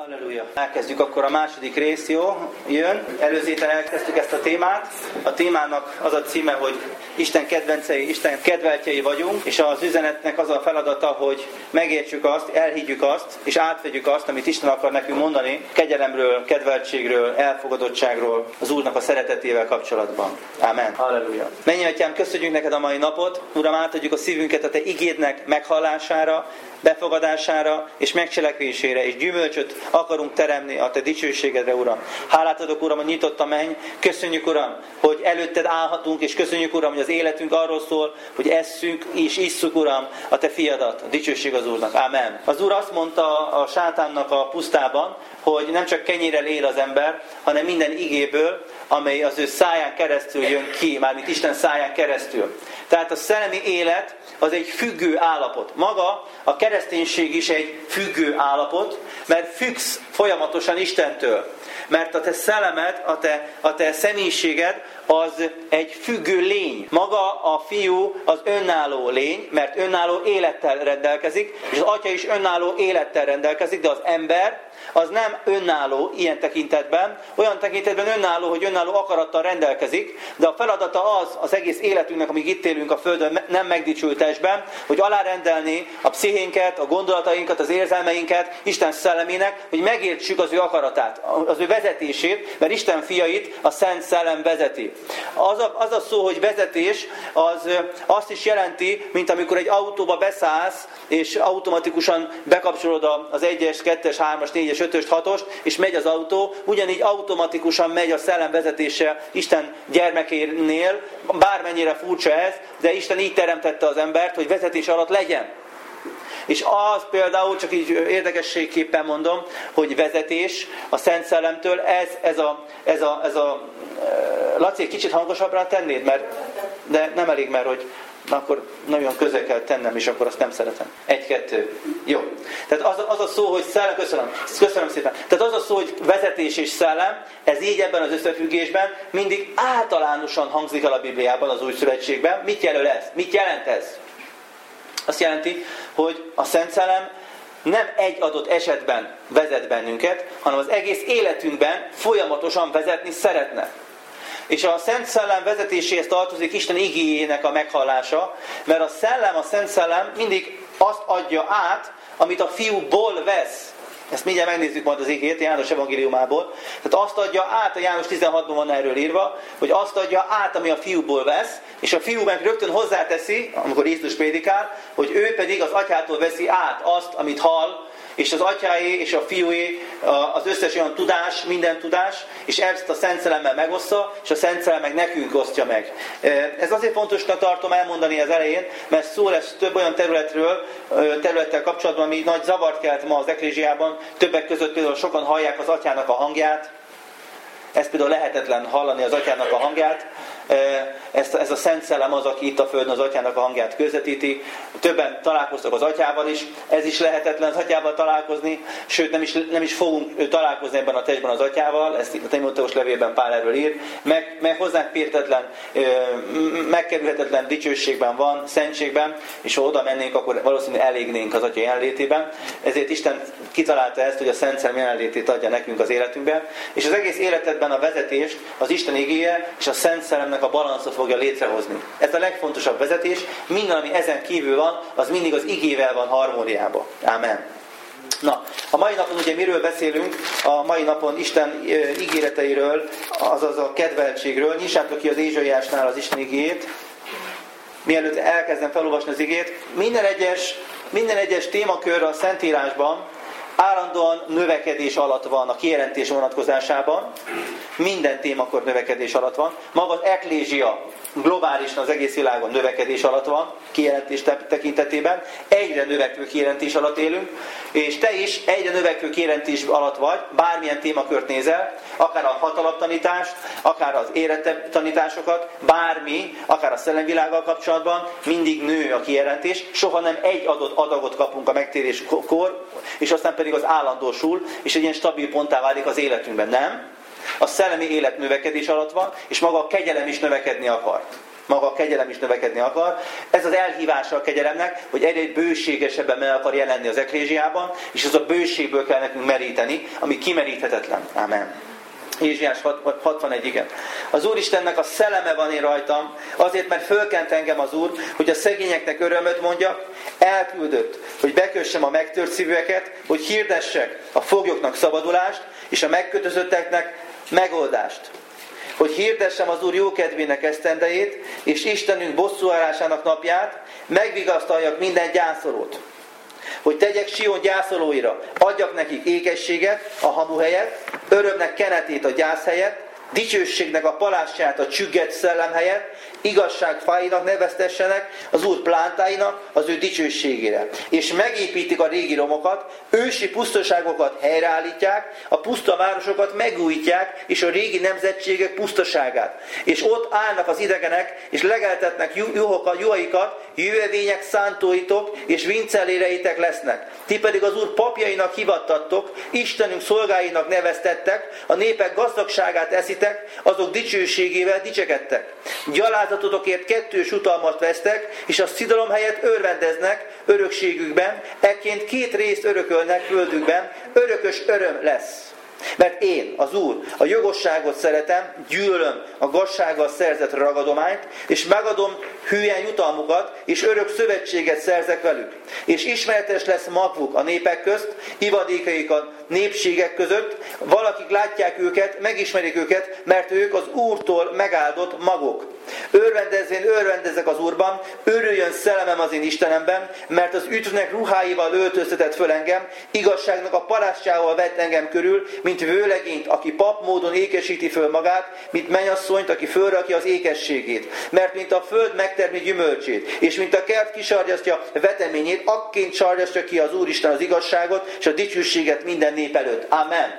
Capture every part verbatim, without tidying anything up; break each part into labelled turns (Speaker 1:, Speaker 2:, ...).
Speaker 1: Halleluja! Elkezdjük akkor a második rész, jó? Jön. Előző héten elkezdtük ezt a témát. A témának az a címe, hogy Isten kedvencei, Isten kedveltjei vagyunk, és az üzenetnek az a feladata, hogy megértsük azt, elhiggyük azt, és átvegyük azt, amit Isten akar nekünk mondani, kegyelemről, kedveltségről, elfogadottságról, az Úrnak a szeretetével kapcsolatban. Ámen. Halleluja! Mennyi Atyám, köszönjük neked a mai napot. Uram, átadjuk a szívünket a te igédnek meghallására, befogadására és megcselekvésére, és gyümölcsöt akarunk teremni a te dicsőségedre, Uram. Hálát adok, Uram, hogy nyitott a menny. Köszönjük, Uram, hogy előtted állhatunk, és köszönjük, Uram, hogy az életünk arról szól, hogy esszük és isszuk, Uram, a te fiadat. A dicsőség az Úrnak. Ámen. Az Úr azt mondta a sátánnak a pusztában, hogy nem csak kenyérrel él az ember, hanem minden igéből, amely az ő száján keresztül jön ki, mármint Isten száján keresztül. Tehát a szellemi élet az egy függő állapot. Maga a kereszténység is egy függő állapot, mert függsz folyamatosan Istentől. Mert a te szellemed, a te, a te személyiséged az egy függő lény. Maga a fiú az önálló lény, mert önálló élettel rendelkezik, és az atya is önálló élettel rendelkezik, de az ember az nem önálló ilyen tekintetben, olyan tekintetben önálló, hogy önálló akarattal rendelkezik, de a feladata az, az egész életünknek, amíg itt élünk a Földön, nem megdicsült testben, hogy alárendelni a pszichénket, a gondolatainkat, az érzelmeinket Isten szellemének, hogy megértsük az ő akaratát, az ő vezetését, mert Isten fiait a Szent Szellem vezeti. Az a, az a szó, hogy vezetés, az azt is jelenti, mint amikor egy autóba beszállsz, és automatikusan bekapcsolod az egyes, kettes, hármas, négyes, ötös, hatos, és megy az autó, ugyanígy automatikusan megy a szellem vezetése Isten gyermekénél, bármennyire furcsa ez, de Isten így teremtette az embert, hogy vezetés alatt legyen. És az például, csak így érdekességképpen mondom, hogy vezetés a Szent Szellemtől, ez, ez a, ez a, ez a Laci, egy kicsit hangosabbra tennéd, mert, de nem elég, mert hogy na akkor nagyon közel kell tennem, és akkor azt nem szeretem. Egy-kettő. Jó. Tehát az, az a szó, hogy szellem, köszönöm, köszönöm szépen. Tehát az a szó, hogy vezetés és szellem, ez így ebben az összefüggésben mindig általánosan hangzik el a Bibliában, az Új Szövetségben. Mit jelöl ez? Mit jelent ez? Azt jelenti, hogy a Szent Szellem nem egy adott esetben vezet bennünket, hanem az egész életünkben folyamatosan vezetni szeretne. És a Szent Szellem vezetéséhez tartozik Isten igéjének a meghallása, mert a Szellem, a Szent Szellem mindig azt adja át, amit a Fiúból vesz. Ezt mindjárt megnézzük majd az igét János evangéliumából. Tehát azt adja át, a János tizenhatban van erről írva, hogy azt adja át, ami a Fiúból vesz, és a Fiú meg rögtön hozzáteszi, amikor Jézus prédikál, hogy ő pedig az Atyától veszi át azt, amit hall, és az Atyáé és a Fiúé az összes olyan tudás, minden tudás, és ezt a Szent Szellemmel megossza, és a Szent Szellem meg nekünk osztja meg. Ez azért fontosnak tartom elmondani az elején, mert szó lesz több olyan területről, területtel kapcsolatban, ami nagy zavart kelt ma az eklézsiában. Többek között például sokan hallják az Atyának a hangját. Ez például lehetetlen hallani az Atyának a hangját. Ez, ez a Szent Szellem az, aki itt a Földön az Atyának a hangját közvetíti. Többen találkoztak az Atyával is. Ez is lehetetlen az Atyával találkozni. Sőt, nem is, nem is fogunk találkozni ebben a testben az Atyával. Ezt a Timóteus levélben Pál erről ír. Meg, meg hozzánk férhetetlen, megkerülhetetlen dicsőségben van, szentségben, és ha oda mennénk, akkor valószínűleg elégnénk az Atya jelenlétében. Ezért Isten kitalálta ezt, hogy a Szent Szellem jelenlétét adja nekünk az életünkben. És az egész életedben a vezetést az Isten igéje és a Szent Szellemnek a balanszot fogja létrehozni. Ez a legfontosabb vezetés. Minden, ami ezen kívül van, az mindig az igével van harmóniában. Ámen. Na, a mai napon ugye miről beszélünk? A mai napon Isten ígéreteiről, azaz a kedveltségről. Nyissátok ki az Ézsaiásnál az Isten igéjét. Mielőtt elkezdem felolvasni az igét, minden egyes, minden egyes témakör a Szentírásban állandóan növekedés alatt van a kijelentés vonatkozásában. Minden témakör növekedés alatt van. Maga az eklézsia globálisan az egész világon növekedés alatt van, kijelentés tekintetében. Egyre növekvő kijelentés alatt élünk, és te is egyre növekvő kijelentés alatt vagy, bármilyen témakört nézel, akár a hatalomtanítást, akár az élettanításokat, bármi, akár a szellemvilággal kapcsolatban, mindig nő a kijelentés, soha nem egy adott adagot kapunk a megtéréskor, és aztán pedig az állandósul, és egy ilyen stabil ponttá válik az életünkben, nem? A szellemi élet növekedés alatt van, és maga a kegyelem is növekedni akar. maga a kegyelem is növekedni akar. Ez az elhívása a kegyelemnek, hogy egyre bőségesebben meg akar jelenni az eklézsiában, és ez a bőségből kell nekünk meríteni, ami kimeríthetetlen. Amen. Ézsaiás hatvanegy, igen. Az Úristennek a szelleme van én rajtam, azért, mert fölkent engem az Úr, hogy a szegényeknek örömöt mondjak, elküldött, hogy bekössem a megtört szívűeket, hogy hirdessek a foglyoknak szabadulást, és a megkötözötteknek megoldást. Hogy hirdessem az Úr jókedvének esztendejét, és Istenünk bosszúállásának napját, megvigasztaljak minden gyászolót. Hogy tegyek Sion gyászolóira, adjak nekik ékességet a hamu helyett, örömnek kenetét a gyász helyett, dicsőségnek a palástját a csüggett szellem helyett, igazság fáinak neveztessenek az Úr plántáinak az ő dicsőségére. És megépítik a régi romokat, ősi pusztaságokat helyreállítják, a puszta városokat megújítják, és a régi nemzetségek pusztaságát. És ott állnak az idegenek, és legeltetnek juhokat, juhaikat, jövevények szántóitok, és vincelléreitek lesznek. Ti pedig az Úr papjainak hivattattok, Istenünk szolgáinak neveztettek, a népek gazdagságát eszitek, azok dicsőségével dicsekedtek. Gyalázatotokért kettős utalmat vesztek, és a szidalom helyett örvendeznek örökségükben, ekként két részt örökölnek földükben, örökös öröm lesz. Mert én, az Úr, a jogosságot szeretem, gyűlölöm a gazsággal szerzett ragadományt, és megadom hülyen jutalmukat, és örök szövetséget szerzek velük. És ismeretes lesz magvuk a népek közt, ivadékaik a népségek között, valakik látják őket, megismerik őket, mert ők az Úrtól megáldott magok. Örvendezvén örvendezek az Úrban, örüljön szellemem az én Istenemben, mert az üdvnek ruháival öltöztetett föl engem, igazságnak a palástjával vett engem körül, mint vőlegényt, aki pap módon ékesíti föl magát, mint mennyasszonyt, aki fölrakja az ékességét. Mert mint a föld megtermi gyümölcsét, és mint a kert kisarjasztja veteményét, akként sarjasztja ki az Úristen az igazságot, és a dicsőséget minden nép előtt. Amen.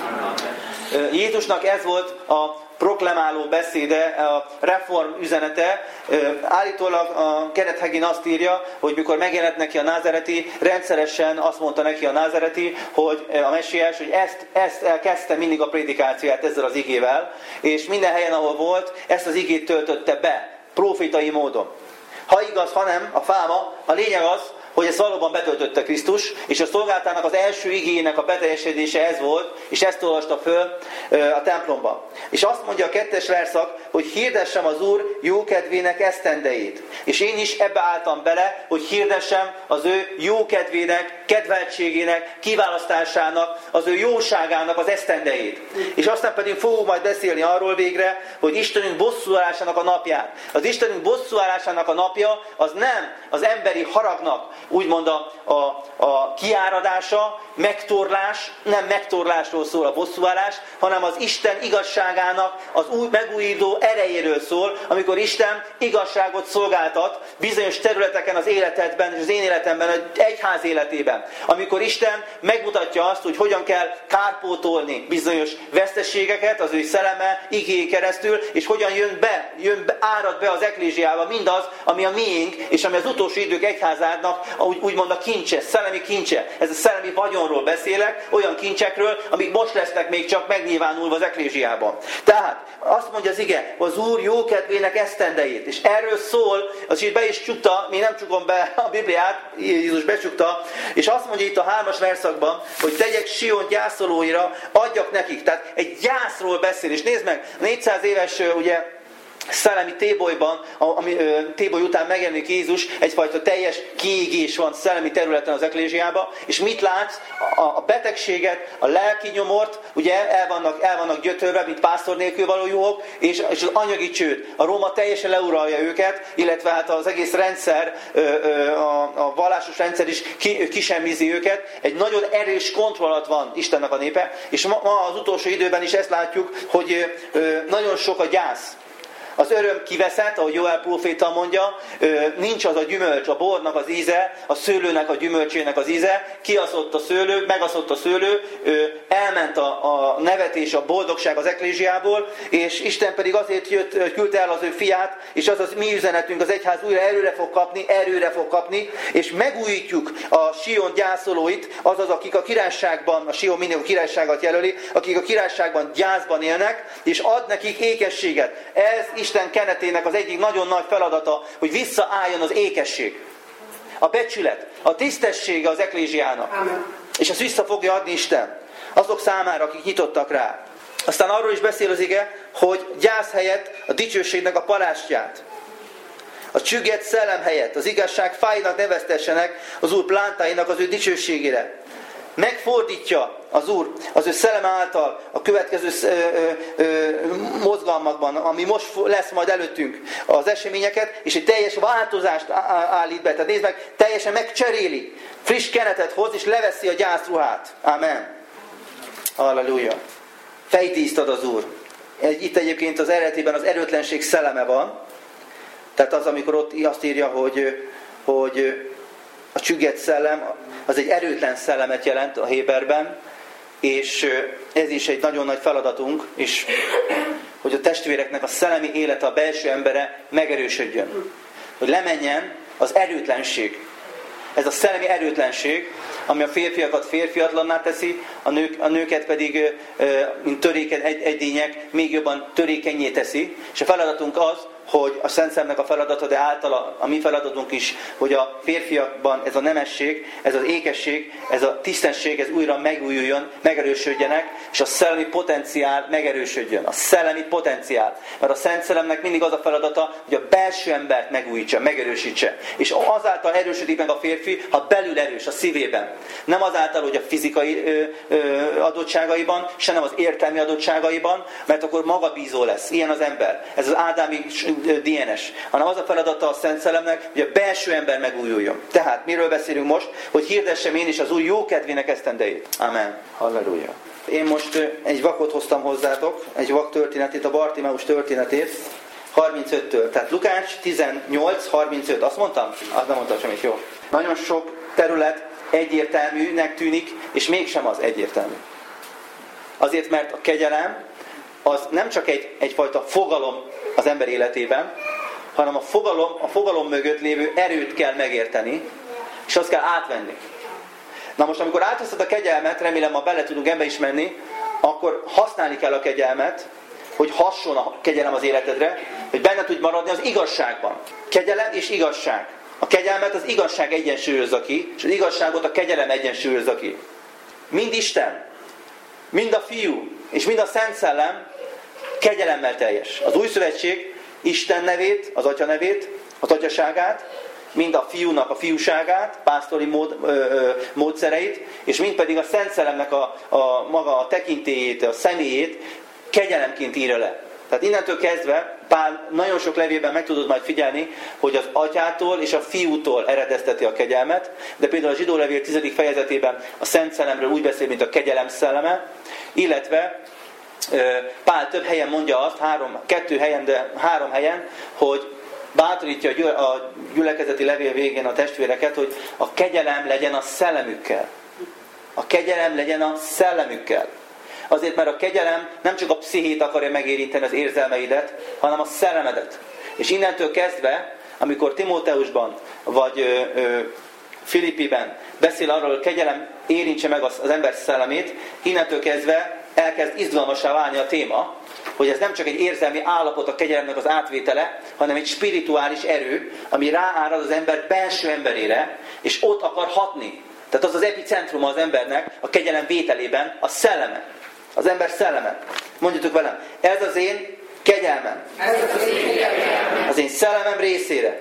Speaker 1: Amen. Jézusnak ez volt a proklamáló beszéde, a reform üzenete. Állítólag a Kenneth Hagin azt írja, hogy mikor megjelent neki a názáreti, rendszeresen azt mondta neki a názáreti, hogy a messiás, hogy ezt, ezt kezdte mindig a prédikációját ezzel az igével, és minden helyen, ahol volt, ezt az igét töltötte be, profétai módon. Ha igaz, ha nem, a fáma, a lényeg az, hogy ezt valóban betöltötte Krisztus, és a szolgáltának az első igének a beteljesedése ez volt, és ezt olvasta föl a templomban. És azt mondja a kettes verszak, hogy hirdessem az Úr jókedvének esztendejét. És én is ebbe álltam bele, hogy hirdessem az ő jókedvének, kedveltségének, kiválasztásának, az ő jóságának az esztendejét. És aztán pedig fogunk majd beszélni arról végre, hogy Istenünk bosszúállásának a napját. Az Istenünk bosszúállásának a napja az nem az emberi haragnak, úgymond a, a, a kiáradása, megtorlás, nem megtorlásról szól a bosszúállás, hanem az Isten igazságának az új, megújító erejéről szól, amikor Isten igazságot szolgáltat bizonyos területeken az életedben és az én életemben, az egyház életében. Amikor Isten megmutatja azt, hogy hogyan kell kárpótolni bizonyos veszteségeket az ő szelleme igéjén keresztül, és hogyan jön be, jön be, árad be az eklézsiába mindaz, ami a miénk, és ami az utolsó idők egyházának úgy, úgymond a kincse, szellemi kincse. Ez a szellemi vagyonról beszélek, olyan kincsekről, amik most lesznek még csak megnyilvánulva az eklézsiában. Tehát azt mondja az ige, az Úr jókedvének esztendejét. És erről szól, az így be is csukta, még nem csukom be a Bibliát, Jézus becsukta, és azt mondja itt a hármas verszakban, hogy tegyek Sion gyászolóira, adjak nekik. Tehát egy gyászról beszél, és nézd meg, négyszáz éves ugye, szellemi tébolyban, ami téboly után megjelenik Jézus, egyfajta teljes kiégés van szellemi területen az eklézsiában, és mit látsz? A betegséget, a lelki nyomort, ugye el vannak, el vannak gyötörve, mint pásztor nélkül való juhok, és, és az anyagi csőd. A Róma teljesen leuralja őket, illetve hát az egész rendszer, a, a vallásos rendszer is ki, kisemmizi őket. Egy nagyon erős kontroll alatt van Istennek a népe, és ma, ma az utolsó időben is ezt látjuk, hogy nagyon sok a gyász. Az öröm kiveszett, ahogy Joel próféta mondja, nincs az a gyümölcs, a bornak az íze, a szőlőnek a gyümölcsének az íze, kiaszott a szőlő, megaszott a szőlő, elment a, a nevetés, a boldogság az eklézsiából, és Isten pedig azért jött, küldte el az ő fiát, és az az mi üzenetünk, az egyház újra erőre fog kapni, erőre fog kapni, és megújítjuk a Sion gyászolóit, azaz akik a királyságban, a Sion mindig a királyságot jelöli, akik a királyságban gyászban élnek, és ad nekik ékességet. Ez Isten kenetének az egyik nagyon nagy feladata, hogy visszaálljon az ékesség, a becsület, a tisztessége az eklézsiának. Amen. És ezt vissza fogja adni Isten azok számára, akik nyitottak rá. Aztán arról is beszél az ige, hogy gyász helyett a dicsőségnek a palástját, a csüggett szellem helyett az igazság fájnak neveztessenek az Úr plántáinak az ő dicsőségére. Megfordítja az Úr az ő szellem által a következő ö, ö, ö, mozgalmakban, ami most lesz majd előttünk az eseményeket, és egy teljes változást állít be. Tehát nézd meg, teljesen megcseréli, friss kenetet hoz, és leveszi a gyászruhát. Amen. Halleluja. Fejtízt ad az Úr. Itt egyébként az eredetében az erőtlenség szelleme van. Tehát az, amikor ott azt írja, hogy, hogy a csüggett szellem, az egy erőtlen szellemet jelent a héberben, és ez is egy nagyon nagy feladatunk, és hogy a testvéreknek a szellemi élete, a belső embere megerősödjön. Hogy lemenjen az erőtlenség. Ez a szellemi erőtlenség, ami a férfiakat férfiatlanná teszi, a, nők, a nőket pedig, mint törékeny edények, még jobban törékenyé teszi. És a feladatunk az, hogy a Szent Szellemnek a feladata, de általa a mi feladatunk is, hogy a férfiakban ez a nemesség, ez az ékesség, ez a tisztesség, ez újra megújuljon, megerősödjenek, és a szellemi potenciál megerősödjön. A szellemi potenciál. Mert a Szent Szellemnek mindig az a feladata, hogy a belső embert megújítsa, megerősítse. És azáltal erősödik meg a férfi, ha belül erős, a szívében. Nem azáltal, hogy a fizikai ö, ö, adottságaiban, se nem az értelmi adottságaiban, mert akkor magabízó lesz. Ilyen az ember. Ez az ádámi dé en es, hanem az a feladata a Szent Szellemnek, hogy a belső ember megújuljon. Tehát miről beszélünk most? Hogy hirdessem én is az Úr jó kedvének esztendejét. Amen. Halleluja. Én most egy vakot hoztam hozzátok, egy vak történetét, a Bartimeus történetét, harmincöttől. Tehát Lukács tizennyolc harmincöt. Azt mondtam? Azt nem mondtam semmit, jó. Nagyon sok terület egyértelműnek tűnik, és mégsem az egyértelmű. Azért, mert a kegyelem az nem csak egy, egyfajta fogalom az ember életében, hanem a fogalom, a fogalom mögött lévő erőt kell megérteni, és azt kell átvenni. Na most, amikor átveszed a kegyelmet, remélem ma bele tudunk ebbe is menni, akkor használni kell a kegyelmet, hogy hasson a kegyelem az életedre, hogy benne tudj maradni az igazságban. Kegyelem és igazság. A kegyelmet az igazság egyensúlyozza ki, és az igazságot a kegyelem egyensúlyozza ki. Mind Isten, mind a Fiú, és mind a Szent Szellem kegyelemmel teljes. Az Új Szövetség Isten nevét, az Atya nevét, az atyaságát, mind a Fiúnak a fiúságát, pásztori mód, ö, ö, módszereit, és mind pedig a Szent Szellemnek a, a maga a tekintélyét, a személyét kegyelemként írja le. Tehát innentől kezdve Pál nagyon sok levélben meg tudod majd figyelni, hogy az Atyától és a Fiútól eredezteti a kegyelmet, de például a Zsidó levél tizedik fejezetében a Szent Szellemről úgy beszél, mint a kegyelem szelleme, illetve Pál több helyen mondja azt, három, kettő helyen, de három helyen, hogy bátorítja a gyülekezeti levél végén a testvéreket, hogy a kegyelem legyen a szellemükkel. A kegyelem legyen a szellemükkel. Azért, mert a kegyelem nem csak a pszichét akarja megérinteni, az érzelmeidet, hanem a szellemedet. És innentől kezdve, amikor Timóteusban vagy ö, ö, Filippiben beszél arról, hogy kegyelem érintse meg az, az ember szellemét, innentől kezdve elkezd izgalmassá válni a téma, hogy ez nem csak egy érzelmi állapot a kegyelemnek az átvétele, hanem egy spirituális erő, ami ráárad az ember belső emberére, és ott akar hatni. Tehát az az epicentruma az embernek a kegyelem vételében a szelleme. Az ember szelleme. Mondjatok velem, ez az én kegyelmem. Ez az én kegyelmem. Az én szellemem részére.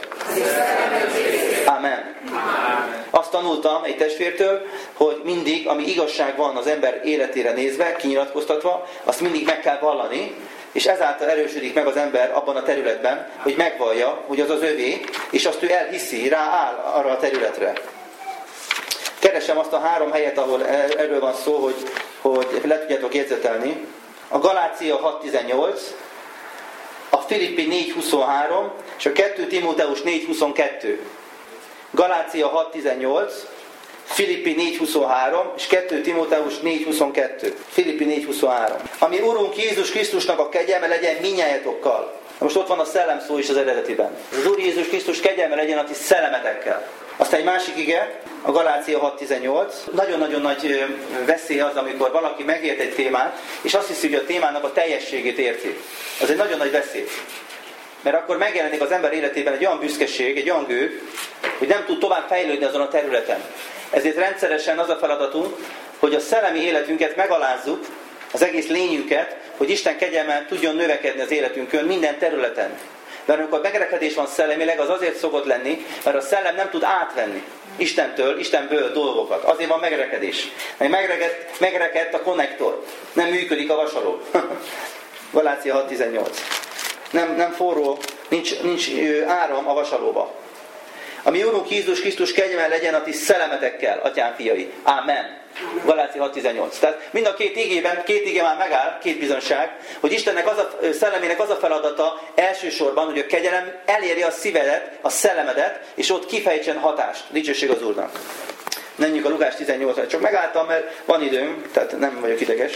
Speaker 1: Amen. Amen. Azt tanultam egy testvértől, hogy mindig, ami igazság van az ember életére nézve, kinyilatkoztatva, azt mindig meg kell vallani, és ezáltal erősödik meg az ember abban a területben, hogy megvallja, hogy az az övé, és azt ő elhiszi, rááll arra a területre. Keresem azt a három helyet, ahol erről van szó, hogy, hogy le tudjátok jegyzetelni. A Galácia hat tizennyolc, a Filippi négy huszonhárom, és a kettő Timóteus négy huszonkettő. Galácia hat tizennyolc, Filippi négy huszonhárom, és kettő Timóteus négy huszonkettő. Filippi négy huszonhárom. Ami Urunk Jézus Krisztusnak a kegyelme legyen mindnyájatokkal. Most ott van a szellem szó is az eredetiben. Az Úr Jézus Krisztus kegyelme legyen a ti szellemetekkel. Aztán egy másik ige, a Galácia hat tizennyolc. Nagyon-nagyon nagy veszély az, amikor valaki megért egy témát, és azt hiszi, hogy a témának a teljességét érti. Az egy nagyon nagy veszély. mert akkor megjelenik az ember életében egy olyan büszkeség, egy olyan gő, hogy nem tud tovább fejlődni azon a területen. Ezért rendszeresen az a feladatunk, hogy a szellemi életünket megalázzuk, az egész lényünket, hogy Isten kegyelme tudjon növekedni az életünkön minden területen. Mert amikor megrekedés van szellemileg, az azért szokott lenni, mert a szellem nem tud átvenni Istentől, Istenből dolgokat. Azért van megrekedés. Megrekedt, megrekedt a konnektor. Nem működik a vasaló. Galácia hat tizennyolc. Nem, nem forró, nincs, nincs áram a vasalóba. A mi Úrunk Jézus Krisztus kegyelme legyen a ti szellemetekkel, atyám fiai. Ámen. Galácia hat tizennyolc. Tehát mind a két igében, két ige már megáll, két bizonyság, hogy Istennek az a szellemének az a feladata elsősorban, hogy a kegyelem eléri a szívedet, a szellemedet, és ott kifejtsen hatást. Dicsőség az Úrnak. Menjünk a Lukás tizennyolcra. Csak megálltam, mert van időm, tehát nem vagyok ideges.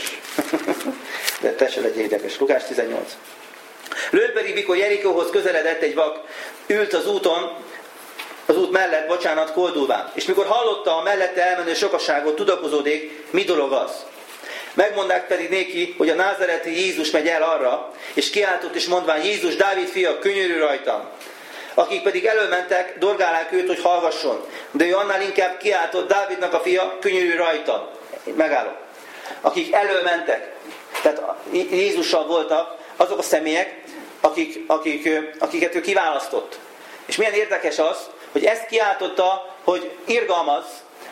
Speaker 1: De te se legyél ideges. Lukás tizennyolc. Lőtt pedig, mikor Jerikóhoz közeledett, egy vak ült az úton, az út mellett, bocsánat, koldulván. És mikor hallotta a mellette elmenő sokaságot, tudakozódék, mi dolog az. Megmondták pedig néki, hogy a názareti Jézus megy el arra, és kiáltott és mondván, Jézus, Dávid fia, könyörülj rajtam. Akik pedig előmentek, dorgálák őt, hogy hallgasson. De ő annál inkább kiáltott, Dávidnak a fia, könyörülj rajtam. Megállok. Akik előmentek, tehát Jézussal voltak azok a személyek, akik, akik, akiket ő kiválasztott. És milyen érdekes az, hogy ezt kiáltotta, hogy irgalmaz,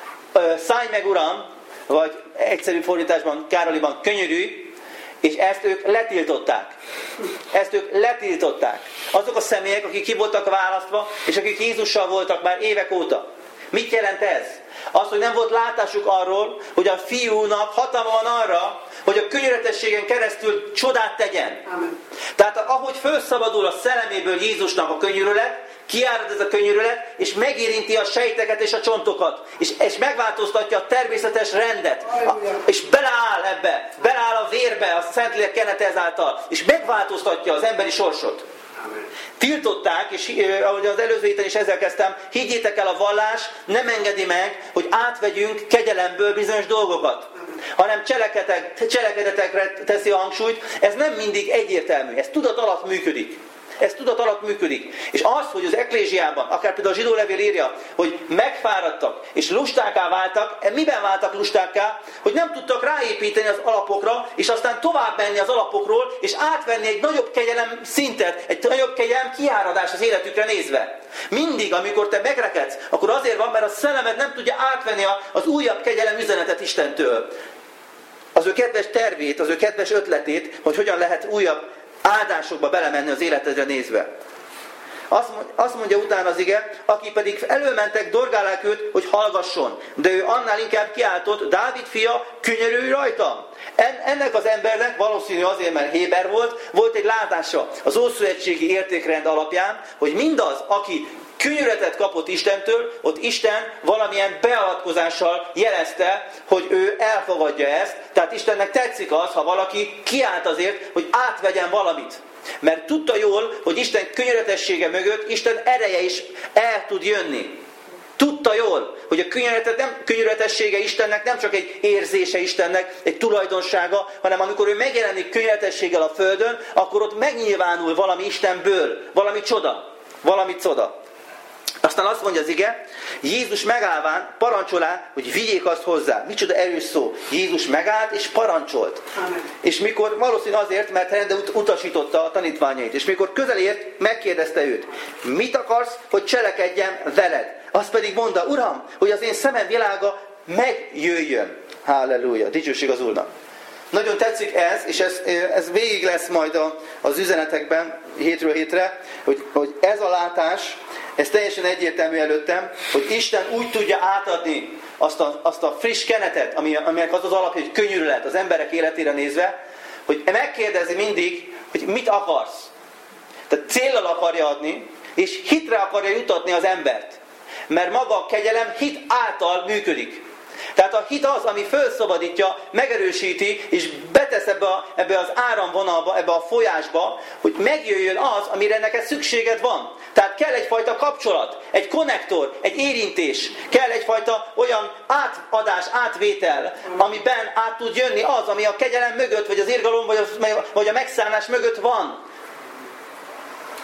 Speaker 1: szállj meg Uram, vagy egyszerű fordításban, Károliban, könyörülj, és ezt ők letiltották. Ezt ők letiltották. Azok a személyek, akik ki voltak választva, és akik Jézussal voltak már évek óta. Mit jelent ez? Az, hogy nem volt látásuk arról, hogy a fiúnak hatalma van arra, hogy a könyörületességen keresztül csodát tegyen. Amen. Tehát ahogy felszabadul a szelleméből Jézusnak a könyörület, kiárad ez a könyörület, és megérinti a sejteket és a csontokat, és, és megváltoztatja a természetes rendet, a, és beleáll ebbe, beleáll a vérbe, a Szentlélek kenete ezáltal, és megváltoztatja az emberi sorsot. Amen. Tiltották, és ahogy az előző héten is ezzel kezdtem, higgyétek el, a vallás nem engedi meg, hogy átvegyünk kegyelemből bizonyos dolgokat, hanem cselekedetekre teszi a hangsúlyt. Ez nem mindig egyértelmű, ez tudat alatt működik. Ez tudat alatt működik. És az, hogy az eklézsiában, akár például a zsidó levél írja, hogy megfáradtak és lustákká váltak, miben váltak lustákká? Hogy nem tudtak ráépíteni az alapokra, és aztán tovább menni az alapokról, és átvenni egy nagyobb kegyelem szintet, egy nagyobb kegyelem kiáradás az életükre nézve. Mindig, amikor te megrekedsz, akkor azért van, mert a szellemed nem tudja átvenni az újabb kegyelem üzenetet Istentől. Az ő kedves tervét, az ő kedves ötletét, hogy hogyan lehet újabb áldásokba belemenni az életedre nézve. Azt mondja utána az ige, akik pedig előmentek, dorgálák őt, hogy hallgasson. De ő annál inkább kiáltott, Dávid fia, könyörülj rajtam. Ennek az embernek, valószínű azért, mert héber volt, volt egy látása az ószövetségi értékrend alapján, hogy mindaz, aki könyörületet kapott Istentől, ott Isten valamilyen beavatkozással jelezte, hogy ő elfogadja ezt. Tehát Istennek tetszik az, ha valaki kiált azért, hogy átvegyen valamit. Mert tudta jól, hogy Isten könyörületessége mögött Isten ereje is el tud jönni. Tudta jól, hogy a nem, könyörületessége Istennek nem csak egy érzése Istennek, egy tulajdonsága, hanem amikor ő megjelenik könyörületességgel a földön, akkor ott megnyilvánul valami Istenből, valami csoda, valami csoda. Aztán azt mondja az ige, Jézus megállván parancsolá, hogy vigyék azt hozzá. Micsoda erős szó. Jézus megállt és parancsolt. Amen. És mikor, valószínű azért, mert rende utasította a tanítványait. És mikor közel ért, megkérdezte őt, mit akarsz, hogy cselekedjem veled? Azt pedig mondta, Uram, hogy az én szemem világa megjöjjön. Halleluja, dicsőség az Úrnak. Nagyon tetszik ez, és ez, ez végig lesz majd a, az üzenetekben hétről hétre, hogy, hogy ez a látás, ez teljesen egyértelmű előttem, hogy Isten úgy tudja átadni azt a, azt a friss kenetet, ami, aminek az az alapja, hogy könyörület az emberek életére nézve, hogy megkérdezi mindig, hogy mit akarsz. Tehát céllal akarja adni, és hitre akarja jutatni az embert. Mert maga a kegyelem hit által működik. Tehát a hit az, ami felszabadítja, megerősíti, és betesz ebbe, a, ebbe az áramvonalba, ebbe a folyásba, hogy megjöjjön az, amire neked szükséged van. Tehát kell egyfajta kapcsolat, egy konnektor, egy érintés, kell egyfajta olyan átadás, átvétel, amiben át tud jönni az, ami a kegyelem mögött, vagy az irgalom, vagy a, vagy a megszállás mögött van. Amen.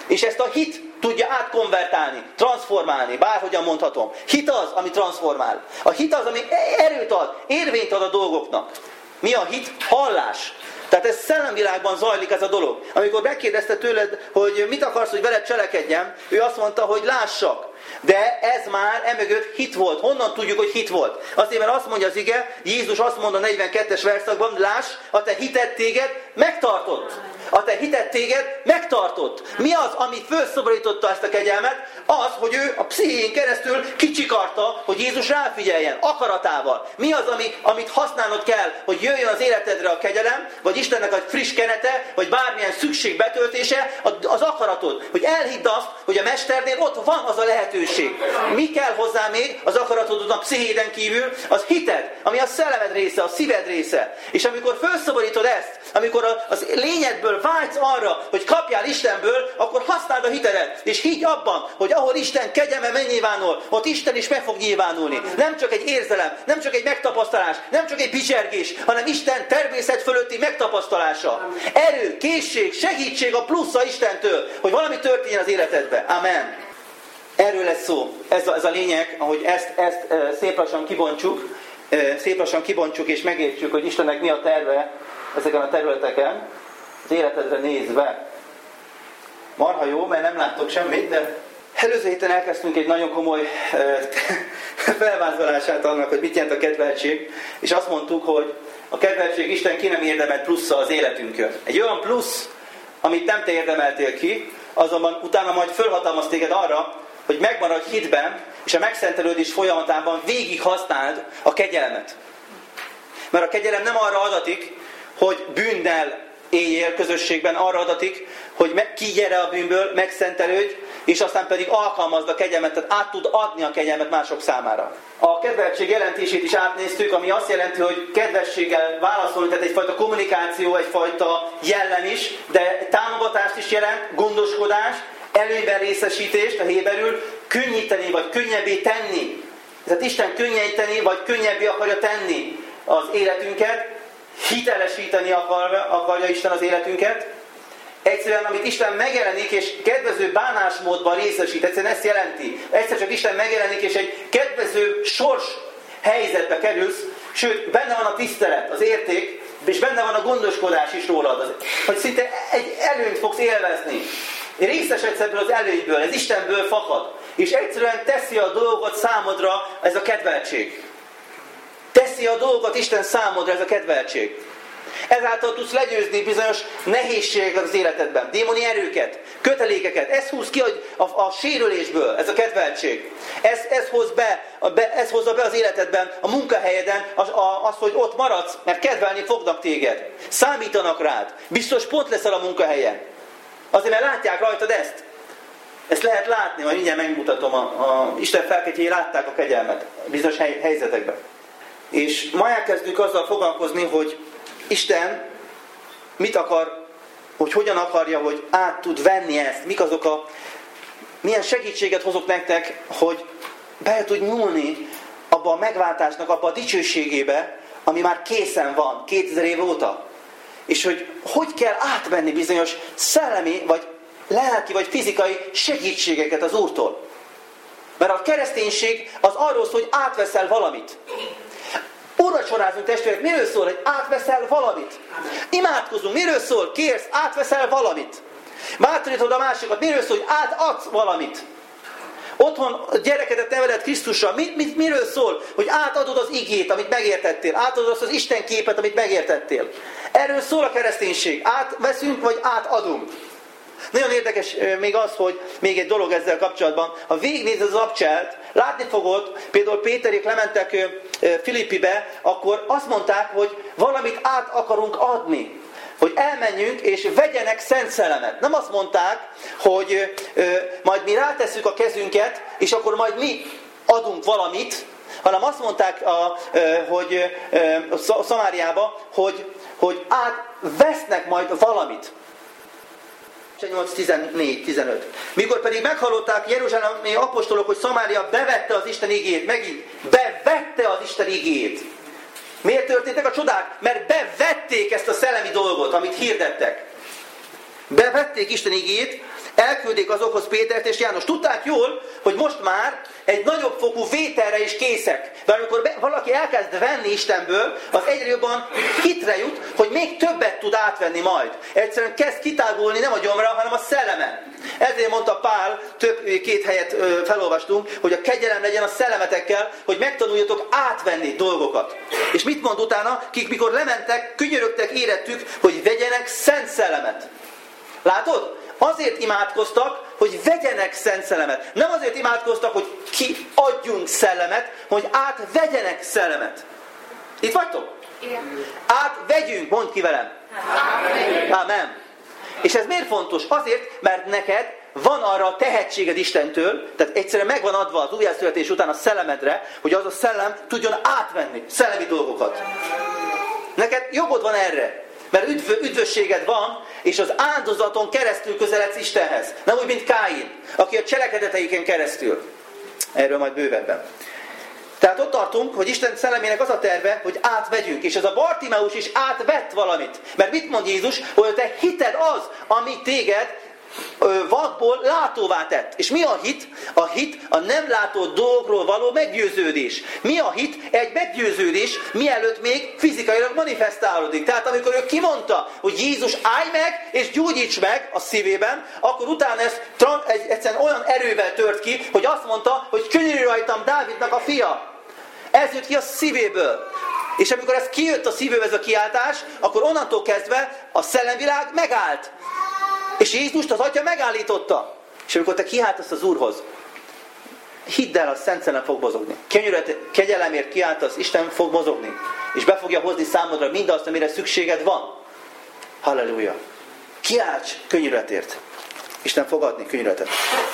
Speaker 1: És ezt a hit tudja átkonvertálni, transformálni, bárhogyan mondhatom. Hit az, ami transformál. A hit az, ami erőt ad, érvényt ad a dolgoknak. Mi a hit? Hallás. Tehát ez szellemvilágban zajlik ez a dolog. Amikor megkérdezte tőled, hogy mit akarsz, hogy veled cselekedjem, ő azt mondta, hogy lássak. De ez már emögött hit volt. Honnan tudjuk, hogy hit volt? Azért, mert azt mondja az ige, Jézus azt mondja a negyvenkettes verszakban, láss, a te hited téged megtartott. A te hited téged megtartott. Mi az, ami felszoborította ezt a kegyelmet? Az, hogy ő a pszichén keresztül kicsikarta, hogy Jézus ráfigyeljen, akaratával. Mi az, ami, amit használnod kell, hogy jöjjön az életedre a kegyelem, vagy Istennek a friss kenete, vagy bármilyen szükség betöltése, az akaratod. Hogy elhidd azt, hogy a Mesternél ott van az a lehetőség. Mi kell hozzá még az akaratodnak pszichéden kívül? Az hited, ami a szellemed része, a szíved része. És amikor felszoborítod ezt, amikor az lényedből vágysz arra, hogy kapjál Istenből, akkor használd a hitedet. És higgy abban, hogy ahol Isten kegyelme megnyilvánul, ott Isten is meg fog nyilvánulni. Nem csak egy érzelem, nem csak egy megtapasztalás, nem csak egy bicsergés, hanem Isten természet fölötti megtapasztalása. Erő, készség, segítség a plusza Istentől, hogy valami történjen az életedben. Amen. Erről lesz szó. Ez a, ez a lényeg, ahogy ezt, ezt e, szép lassan kibontjuk, e, szép lassan kibontjuk és megértsük, hogy Istennek mi a terve ezeken a területeken, az életedre nézve. Marha jó, mert nem láttok semmit, de előző héten elkezdtünk egy nagyon komoly e, felvázolását annak, hogy mit jelent a kedveltség, és azt mondtuk, hogy a kedveltség Isten ki nem érdemelt plusza az életünkön. Egy olyan plusz, amit nem te érdemeltél ki, azonban utána majd fölhatalmaz téged arra, hogy megmaradj hitben, és a megszentelődés folyamatában végig használd a kegyelmet. Mert a kegyelem nem arra adatik, hogy bűnnel éljél közösségben, arra adatik, hogy kigyere a bűnből, megszentelődj, és aztán pedig alkalmazd a kegyelmet, tehát át tud adni a kegyelmet mások számára. A kedveltség jelentését is átnéztük, ami azt jelenti, hogy kedvességgel válaszolni, tehát egyfajta kommunikáció, egyfajta jellem is, de támogatást is jelent, gondoskodás, előnyben részesítést, a héberül, könnyíteni, vagy könnyebbé tenni. Tehát Isten könnyíteni, vagy könnyebbé akarja tenni az életünket, hitelesíteni akarja, akarja Isten az életünket. Egyszerűen, amit Isten megjelenik, és kedvező bánásmódban részesít, egyszerűen ezt jelenti. Egyszer csak Isten megjelenik, és egy kedvező sors helyzetbe kerülsz, sőt, benne van a tisztelet, az érték, és benne van a gondoskodás is rólad. Hogy szinte egy előnyt fogsz élvezni. Részesedsz ebből az előnyből, ez Istenből fakad. És egyszerűen teszi a dolgot számodra ez a kedveltség. Teszi a dolgot Isten számodra ez a kedveltség. Ezáltal tudsz legyőzni bizonyos nehézségeket az életedben, démoni erőket, kötelékeket. Ez húz ki a, a, a sérülésből, ez a kedveltség. Ez, ez, hoz be, a, be, ez hozza be az életedben, a munkahelyeden az, a, az, hogy ott maradsz, mert kedvelni fognak téged. Számítanak rád. Biztos pont leszel a munkahelyen. Azért, mert látják rajtad ezt. Ezt lehet látni, majd mindjárt megmutatom. A, a Isten felkegyei látták a kegyelmet bizonyos hely, helyzetekben. És ma elkezdünk azzal foglalkozni, hogy Isten mit akar, hogy hogyan akarja, hogy át tud venni ezt. Mik azok a, milyen segítséget hozok nektek, hogy be tud nyúlni abba a megváltásnak, abba a dicsőségébe, ami már készen van, kétezer év óta. És hogy hogy kell átvenni bizonyos szellemi, vagy lelki, vagy fizikai segítségeket az Úrtól. Mert a kereszténység az arról szól, hogy átveszel valamit. Uracsorázunk, testvérek, miről szól, hogy átveszel valamit? Imádkozunk, miről szól? Kérsz, átveszel valamit. Bátorítod a másikat, miről szól, hogy átadsz valamit. Otthon a gyerekedet neveled Krisztusra, mit, mit, miről szól? Hogy átadod az igét, amit megértettél. Átadod azt az Isten képet, amit megértettél. Erről szól a kereszténység. Átveszünk, vagy átadunk. Nagyon érdekes még az, hogy még egy dolog ezzel kapcsolatban. Ha végignézed az abcselt, látni fogod, például Péterék lementek Filippibe, akkor azt mondták, hogy valamit át akarunk adni. Hogy elmenjünk és vegyenek Szent Szellemet. Nem azt mondták, hogy ö, majd mi rátesszük a kezünket, és akkor majd mi adunk valamit, hanem azt mondták, a, ö, hogy ö, Szamáriába, hogy, hogy átvesznek majd valamit. nyolc tizennégy tizenöt. Mikor pedig meghallották jeruzsálemi apostolok, hogy Szamária bevette az Isten igéjét, megint bevette az Isten igéjét. Miért történtek a csodák? Mert bevették ezt a szellemi dolgot, amit hirdettek. Bevették Isten igéjét, elküldik azokhoz Pétert és János. Tudták jól, hogy most már egy nagyobb fokú vételre is készek. De amikor be, valaki elkezd venni Istenből, az egyre jobban hitre jut, hogy még többet tud átvenni majd. Egyszerűen kezd kitágulni nem a gyomra, hanem a szelleme. Ezért mondta Pál, több két helyet ö, felolvastunk, hogy a kegyelem legyen a szellemetekkel, hogy megtanuljatok átvenni dolgokat. És mit mond utána? Kik mikor lementek, könyörögtek, érettük, hogy vegyenek szent szellemet. Látod? Azért imádkoztak, hogy vegyenek szent szellemet. Nem azért imádkoztak, hogy kiadjunk szellemet, hogy átvegyenek szellemet. Itt vagytok? Igen. Átvegyünk, mondd ki velem. Amen. Amen. És ez miért fontos? Azért, mert neked van arra a tehetséged Istentől, tehát egyszerűen megvan adva az újjászületés után a szellemedre, hogy az a szellem tudjon átvenni szellemi dolgokat. Neked jogod van erre. Mert üdv, üdvösséged van, és az áldozaton keresztül közeledsz Istenhez. Nem úgy, mint Káin, aki a cselekedeteiken keresztül. Erről majd bővebben. Tehát ott tartunk, hogy Isten szellemének az a terve, hogy átvegyünk. És ez a Bartimeus is átvett valamit. Mert mit mond Jézus? Hogy a te hited az, ami téged vakból látóvá tett. És mi a hit? A hit a nem látott dolgokról való meggyőződés. Mi a hit? Egy meggyőződés, mielőtt még fizikailag manifestálódik. Tehát amikor ő kimondta, hogy Jézus állj meg és gyógyíts meg a szívében, akkor utána ez egyszerűen olyan erővel tört ki, hogy azt mondta, hogy könyörülj rajtam, Dávidnak a fia. Ez jött ki a szívéből. És amikor ez kijött a szívéből ez a kiáltás, akkor onnantól kezdve a szellemvilág megállt. És Jézust az Atya megállította. És amikor te kiáltasz az Úrhoz, hidd el, a Szent Szellem fog mozogni. Kegyület, kegyelemért kiáltasz, Isten fog mozogni. És be fogja hozni számodra mindazt, amire szükséged van. Halleluja. Kiálts könnyűletért. Isten fog adni könnyűletet.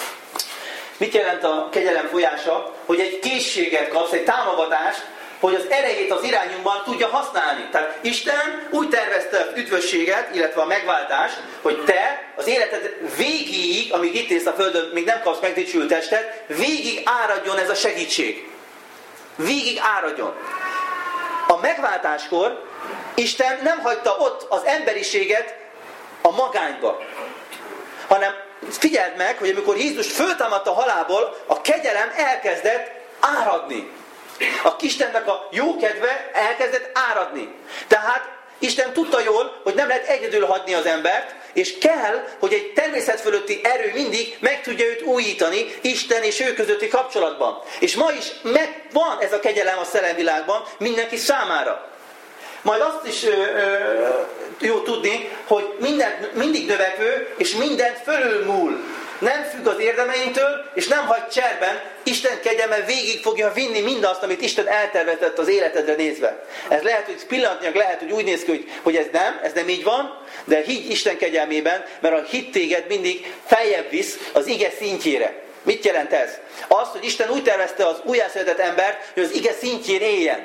Speaker 1: Mit jelent a kegyelem folyása? Hogy egy készséget kapsz, egy támogatást, hogy az erejét az irányunkban tudja használni. Tehát Isten úgy tervezte az üdvösséget, illetve a megváltást, hogy te az életed végéig, amíg itt élsz a Földön, még nem kapsz megdicsült testet, végig áradjon ez a segítség. Végig áradjon. A megváltáskor Isten nem hagyta ott az emberiséget a magányba, hanem figyeld meg, hogy amikor Jézus föltámadt a halálból, a kegyelem elkezdett áradni. A Istennek a jó kedve elkezdett áradni. Tehát Isten tudta jól, hogy nem lehet egyedül hagyni az embert, és kell, hogy egy természet fölötti erő mindig meg tudja őt újítani Isten és ő közötti kapcsolatban. És ma is megvan ez a kegyelem a szellemvilágban mindenki számára. Majd azt is ö, ö, jó tudni, hogy minden, mindig növekvő, és mindent fölülmúl. Nem függ az érdemeinktől, és nem hagy cserben. Isten kegyelme végig fogja vinni mindazt, amit Isten eltervezett az életedre nézve. Ez lehet, hogy pillanatnyilag lehet, hogy úgy néz ki, hogy, hogy ez nem, ez nem így van, de higgy Isten kegyelmében, mert a hit téged mindig feljebb visz az ige szintjére. Mit jelent ez? Az, hogy Isten úgy tervezte az újjászületett embert, hogy az ige szintjén éljen.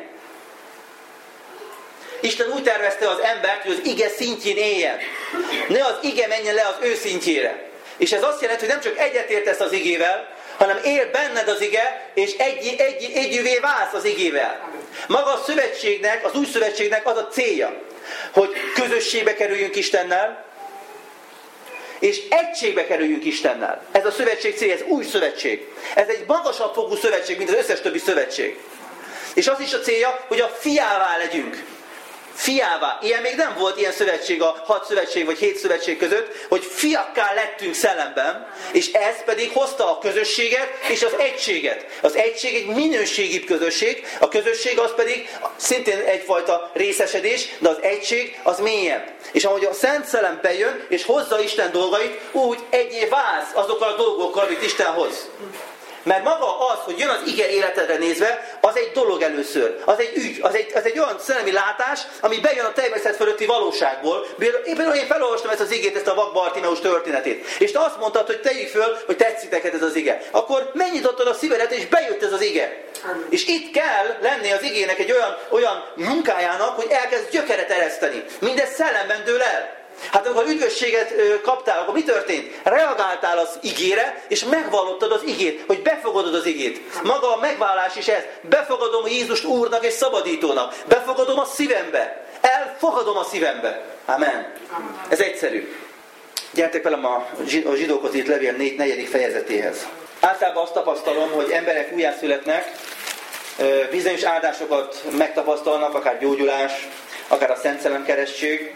Speaker 1: Isten úgy tervezte az embert, hogy az ige szintjén éljen. Ne az ige menjen le az ő szintjére. És ez azt jelenti, hogy nem csak egyetértesz az igével, hanem él benned az ige, és egy, egy, együvé válsz az igével. Maga a szövetségnek, az új szövetségnek az a célja, hogy közösségbe kerüljünk Istennel, és egységbe kerüljünk Istennel. Ez a szövetség célja, ez új szövetség. Ez egy magasabb fokú szövetség, mint az összes többi szövetség. És az is a célja, hogy a fiává legyünk. Fiává. Ilyen még nem volt ilyen szövetség a hat szövetség vagy hét szövetség között, hogy fiakká lettünk szellemben, és ez pedig hozta a közösséget és az egységet. Az egység egy minőségi közösség, a közösség az pedig szintén egyfajta részesedés, de az egység az mélyebb. És ahogy a Szent Szellem bejön és hozza Isten dolgait, úgy egyé válsz azokkal a dolgokkal, amit Isten hoz. Mert maga az, hogy jön az ige életedre nézve, az egy dolog először. Az egy ügy, az egy, az egy olyan szellemi látás, ami bejön a természet fölötti valóságból. Például én felolvastam ezt az igét, ezt a vak Bartimeus történetét. És te azt mondtad, hogy tegyük föl, hogy tetszik neked ez az ige. Akkor megnyitottad a szívedet, és bejött ez az ige. És itt kell lenni az igének egy olyan, olyan munkájának, hogy elkezd gyökeret ereszteni. Mindez szellemben dől el. Hát amikor üdvösséget kaptál, akkor mi történt? Reagáltál az igére, és megvallottad az igét, hogy befogadod az igét. Maga a megválás is ez. Befogadom Jézust Úrnak és Szabadítónak. Befogadom a szívembe. Elfogadom a szívembe. Amen. Ez egyszerű. Gyertek velem a zsidókhoz írt levél negyedik fejezetéhez. Általában azt tapasztalom, hogy emberek újjászületnek, bizonyos áldásokat megtapasztalnak, akár gyógyulás, akár a Szent Szellem keresztség,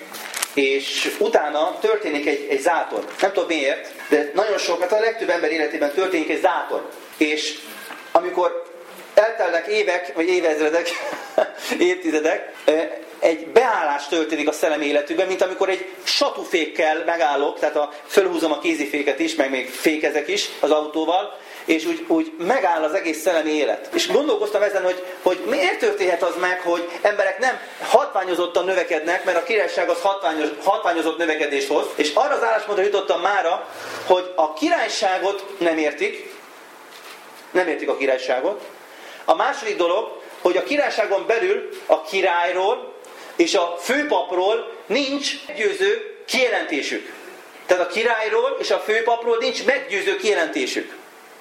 Speaker 1: és utána történik egy, egy zátor. Nem tudom miért, de nagyon sok, hát a legtöbb ember életében történik egy zátor. És amikor eltelnek évek, vagy évezredek, évtizedek, egy beállás történik a szellemi életükben, mint amikor egy satúfékkel megállok, tehát a, fölhúzom a kéziféket is, meg még fékezek is az autóval, és úgy, úgy megáll az egész szellemi élet. És gondolkoztam ezen, hogy, hogy miért történhet az meg, hogy emberek nem hatványozottan növekednek, mert a királyság az hatványos, hatványozott növekedést hoz, és arra az álláspontra jutottam mára, hogy a királyságot nem értik, nem értik a királyságot. A második dolog, hogy a királyságon belül a királyról és a főpapról nincs meggyőző kijelentésük. Tehát a királyról és a főpapról nincs meggyőző kijelentésük.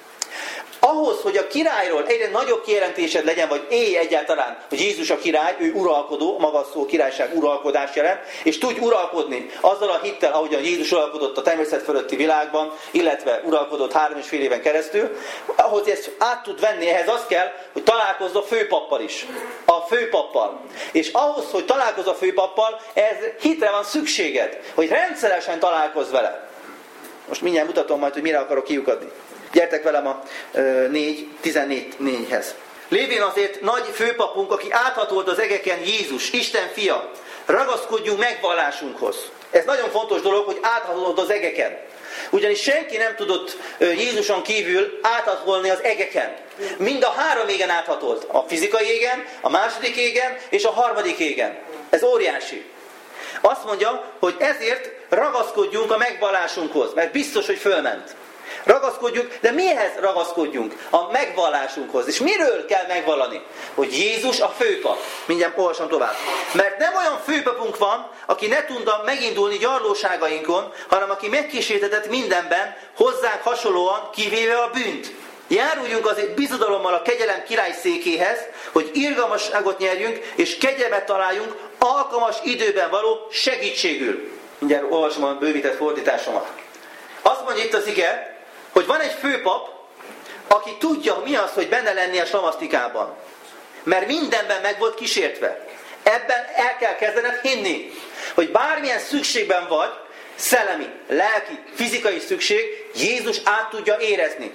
Speaker 1: Ahhoz, hogy a királyról egyre nagyobb kijelentésed legyen, vagy élj egyáltalán, hogy Jézus a király, ő uralkodó, maga szó királyság uralkodás jelent, és tudj uralkodni azzal a hittel, ahogyan Jézus uralkodott a természet fölötti világban, illetve uralkodott három és fél éven keresztül, ahhoz ezt át tud venni, ehhez az kell, hogy találkozz a főpappal is. A főpappal. És ahhoz, hogy találkozz a főpappal, ez hitre van szükséged, hogy rendszeresen találkozz vele. Most mindjárt mutatom majd, hogy mire akarok kiukadni. Gyertek velem a négy tizennégyhez. Lévén azért nagy főpapunk, aki áthatolt az egeken, Jézus, Isten fia, ragaszkodjunk megvallásunkhoz. Ez nagyon fontos dolog, hogy áthatolt az egeken. Ugyanis senki nem tudott Jézuson kívül áthatolni az egeken. Mind a három égen áthatolt. A fizikai égen, a második égen és a harmadik égen. Ez óriási. Azt mondja, hogy ezért ragaszkodjunk a megvallásunkhoz, mert biztos, hogy fölment. Ragaszkodjunk, de mihez ragaszkodjunk? A megvallásunkhoz. És miről kell megvallani? Hogy Jézus a főpap. Mindjárt olvasom tovább. Mert nem olyan főpapunk van, aki ne tudna megindulni gyarlóságainkon, hanem aki megkísértetett mindenben, hozzánk hasonlóan kivéve a bűnt. Járuljunk azért bizodalommal a kegyelem király székéhez, hogy irgalmasságot nyerjünk, és kegyelmet találjunk alkalmas időben való segítségül. Mindjárt olvasom a bővített fordításomat. Azt mondja itt az ige, hogy van egy főpap, aki tudja, mi az, hogy benne lenni a slamasztikában. Mert mindenben meg volt kísértve. Ebben el kell kezdened hinni, hogy bármilyen szükségben vagy, szellemi, lelki, fizikai szükség, Jézus át tudja érezni.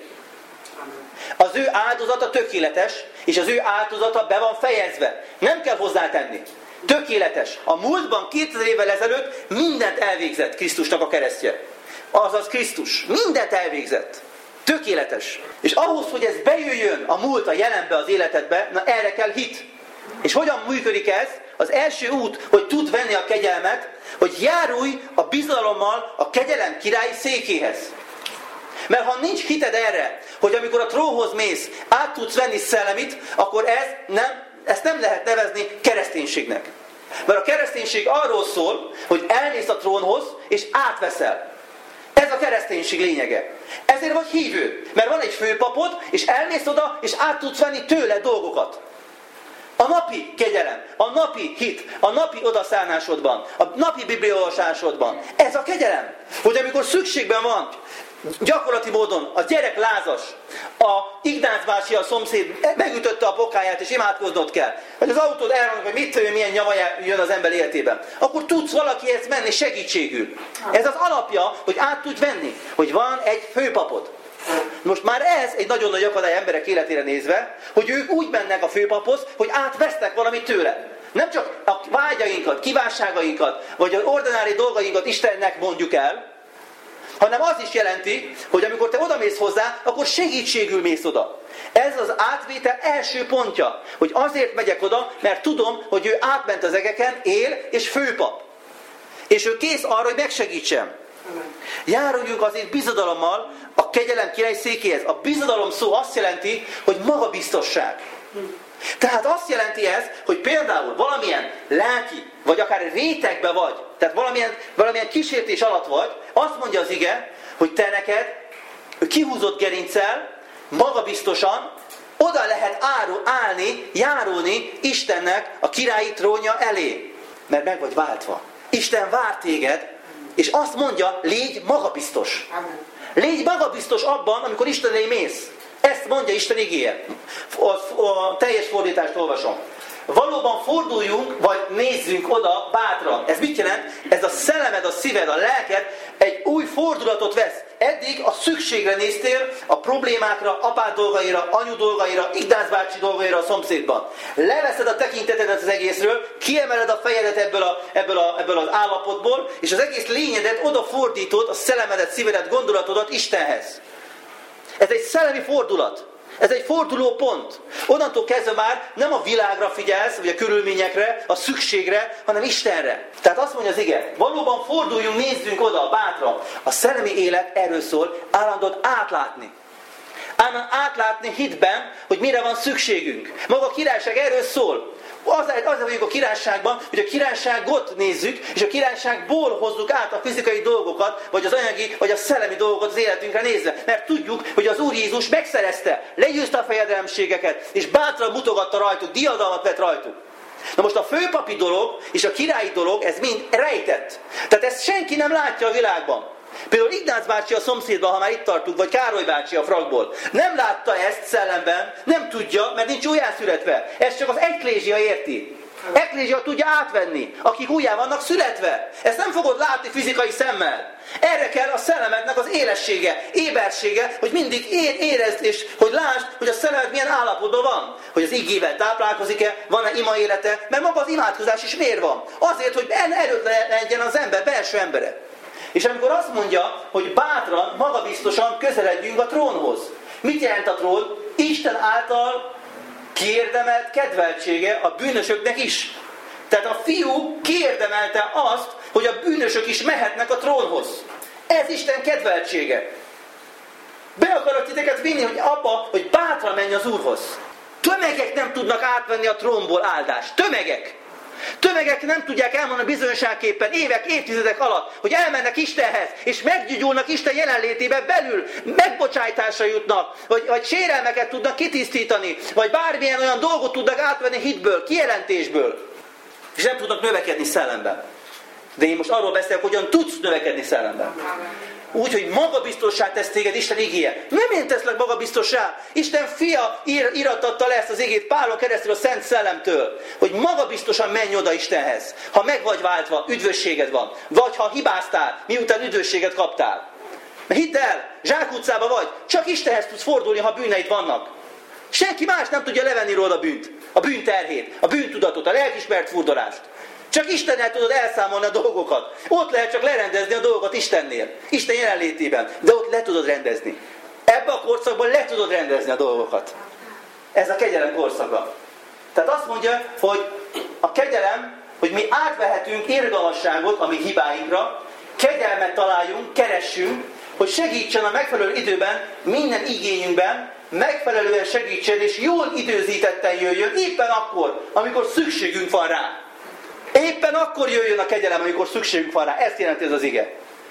Speaker 1: Az ő áldozata tökéletes, és az ő áldozata be van fejezve. Nem kell hozzátenni. Tökéletes. A múltban kétezer évvel ezelőtt mindent elvégzett Krisztusnak a keresztje. Azaz Krisztus. Mindent elvégzett. Tökéletes. És ahhoz, hogy ez bejöjjön a múlt a jelenbe, az életedbe, na erre kell hit. És hogyan működik ez? Az első út, hogy tud venni a kegyelmet, hogy járulj a bizalommal a kegyelem király székéhez. Mert ha nincs hited erre, hogy amikor a trónhoz mész, át tudsz venni szellemit, akkor ez nem, ezt nem lehet nevezni kereszténységnek. Mert a kereszténység arról szól, hogy elmész a trónhoz, és átveszel. Ez a kereszténység lényege. Ezért vagy hívő. Mert van egy főpapod, és elmész oda, és át tudsz venni tőle dolgokat. A napi kegyelem, a napi hit, a napi odaszánásodban, a napi bibliaolvasásodban. Ez a kegyelem. Hogy amikor szükségben van, gyakorlati módon a gyerek lázas, a Ignác bácsi, a szomszéd megütötte a bokáját, és imádkoznod kell. Vagy az autód elront, hogy mit tudom, milyen nyava jön az ember életében. Akkor tudsz valakihez menni segítségül. Ez az alapja, hogy át tudj venni, hogy van egy főpapod. Most már ez egy nagyon nagy akadály emberek életére nézve, hogy ők úgy mennek a főpaphoz, hogy átvesznek valamit tőle. Nem csak a vágyainkat, kívánságainkat, vagy az ordinári dolgainkat Istennek mondjuk el, hanem az is jelenti, hogy amikor te odamész hozzá, akkor segítségül mész oda. Ez az átvétel első pontja, hogy azért megyek oda, mert tudom, hogy ő átment az egeken, él és főpap. És ő kész arra, hogy megsegítsem. Járuljunk azért bizodalommal a kegyelem király székéhez. A bizodalom szó azt jelenti, hogy magabiztosság. Tehát azt jelenti ez, hogy például valamilyen lelki, vagy akár rétegbe vagy, tehát valamilyen, valamilyen kísértés alatt vagy, azt mondja az ige, hogy te neked kihúzott gerinccel, magabiztosan oda lehet áru, állni, járulni Istennek a királyi trónja elé. Mert meg vagy váltva. Isten vár téged, És azt mondja, légy magabiztos. Légy magabiztos abban, amikor Isten elé mész. Ezt mondja Isten igéje. A, a teljes fordítást olvasom. Valóban forduljunk, vagy nézzünk oda bátran. Ez mit jelent? Ez a szellemed, a szíved, a lelked egy új fordulatot vesz. Eddig a szükségre néztél, a problémákra, apád dolgaira, anyu dolgaira, Ignác bácsi dolgaira a szomszédban. Leveszed a tekintetedet az egészről, kiemeled a fejedet ebből, a, ebből, a, ebből az állapotból, és az egész lényedet odafordítod, a szellemedet, szívedet, gondolatodat Istenhez. Ez egy szellemi fordulat. Ez egy forduló pont. Onnantól kezdve már nem a világra figyelsz, vagy a körülményekre, a szükségre, hanem Istenre. Tehát azt mondja az ige, valóban forduljunk, nézzünk oda, bátran. A szellemi élet erről szól, állandóan átlátni. Állandóan átlátni hitben, hogy mire van szükségünk. Maga a királyság erről szól. Azért, azért vagyunk a királyságban, hogy a királyságot nézzük, és a királyságból hozzuk át a fizikai dolgokat, vagy az anyagi, vagy a szellemi dolgokat az életünkre nézve. Mert tudjuk, hogy az Úr Jézus megszerezte, legyőzte a fejedelemségeket, és bátran mutogatta rajtuk, diadalmat vett rajtuk. Na most a főpapi dolog és a királyi dolog, ez mind rejtett. Tehát ezt senki nem látja a világban. Például Ignác bácsi a szomszédban, ha már itt tartunk, vagy Károly bácsi a frakból. Nem látta ezt szellemben, nem tudja, mert nincs újjászületve. Ezt csak az eklézsia érti. Eklézsia tudja átvenni, akik újjá vannak születve. Ezt nem fogod látni fizikai szemmel. Erre kell a szellemednek az élessége, ébersége, hogy mindig érezd, és hogy lásd, hogy a szellemed milyen állapotban van. Hogy az igével táplálkozik-e, van-e ima élete, mert maga az imádkozás is miért van? Azért, hogy erőt legyen az ember, belső embere. És amikor azt mondja, hogy bátran, magabiztosan közeledjünk a trónhoz. Mit jelent a trón? Isten által kiérdemelt kedveltsége a bűnösöknek is. Tehát a fiú kiérdemelte azt, hogy a bűnösök is mehetnek a trónhoz. Ez Isten kedveltsége. Be akarok titeket vinni, hogy abba, hogy bátran menj az Úrhoz. Tömegek nem tudnak átvenni a trónból áldást. Tömegek. Tömegek nem tudják elmondani bizonyosságképpen évek, évtizedek alatt, hogy elmennek Istenhez, és meggyógyulnak Isten jelenlétében belül, megbocsájtásra jutnak, vagy, vagy sérelmeket tudnak kitisztítani, vagy bármilyen olyan dolgot tudnak átvenni hitből, kijelentésből, és nem tudnak növekedni szellemben. De én most arról beszélek, hogyan tudsz növekedni szellemben. Úgy, hogy magabiztossá tesz téged Isten igéje. Nem én teszlek magabiztossá. Isten fia ír, íratatta le ezt az igét Pálon keresztül a Szent Szellemtől, hogy magabiztosan menj oda Istenhez. Ha meg vagy váltva, üdvösséged van. Vagy ha hibáztál, miután üdvösséget kaptál. Mert hidd el, zsákutcában vagy, csak Istenhez tudsz fordulni, ha bűneid vannak. Senki más nem tudja levenni rólad a bűnt, a bűnterhét, a bűntudatot, a lelkismert furdalást. Csak Istennel tudod elszámolni a dolgokat. Ott lehet csak lerendezni a dolgokat Istennél. Isten jelenlétében. De ott le tudod rendezni. Ebben a korszakban le tudod rendezni a dolgokat. Ez a kegyelem korszaka. Tehát azt mondja, hogy a kegyelem, hogy mi átvehetünk irgalmasságot a mi hibáinkra, kegyelmet találjunk, keressünk, hogy segítsen a megfelelő időben, minden igényünkben, megfelelően segítsen és jól időzítetten jöjjön, éppen akkor, amikor szükségünk van rá. Éppen akkor jöjjön a kegyelem, amikor szükségünk van rá. Ezt jelenti ez az ige.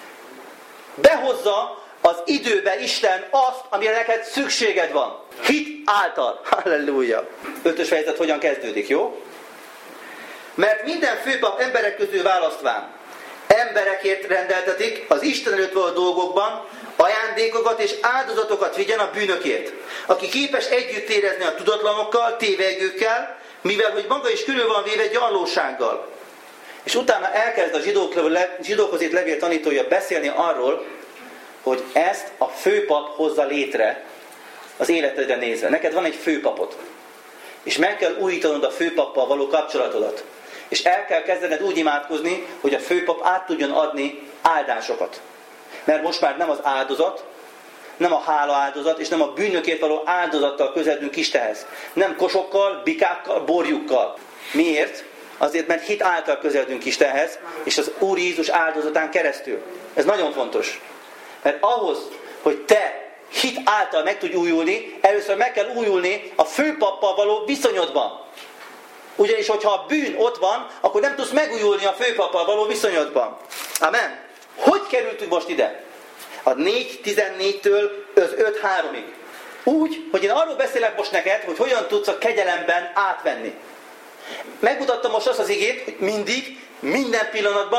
Speaker 1: Behozza az időbe Isten azt, amire neked szükséged van. Hit által. Halleluja. Ötös fejezet hogyan kezdődik, jó? Mert minden főpap emberek közül választván emberekért rendeltetik az Isten előtt való dolgokban, ajándékokat és áldozatokat vigyen a bűnökért, aki képes együtt érezni a tudatlanokkal, tévegőkkel, mivel hogy maga is körül van véve gyarlósággal. És utána elkezd a zsidók, zsidókhoz írt levél tanítója beszélni arról, hogy ezt a főpap hozza létre az életedre nézve. Neked van egy főpapod. És meg kell újítanod a főpappal való kapcsolatodat. És el kell kezdened úgy imádkozni, hogy a főpap át tudjon adni áldásokat. Mert most már nem az áldozat, nem a hála áldozat, és nem a bűnökért való áldozattal közeledünk Istenhez. Nem kosokkal, bikákkal, borjukkal. Miért? Azért, mert hit által közeledünk Istenhez, és az Úr Jézus áldozatán keresztül. Ez nagyon fontos. Mert ahhoz, hogy te hit által meg tudj újulni, először meg kell újulni a főpappal való viszonyodban. Ugyanis, hogyha a bűn ott van, akkor nem tudsz megújulni a főpappal való viszonyodban. Amen. Hogy kerültünk most ide? A négy tizennégytől az öt háromig. Úgy, hogy én arról beszélek most neked, hogy hogyan tudsz a kegyelemben átvenni. Megmutattam most azt az igét, hogy mindig, minden pillanatban,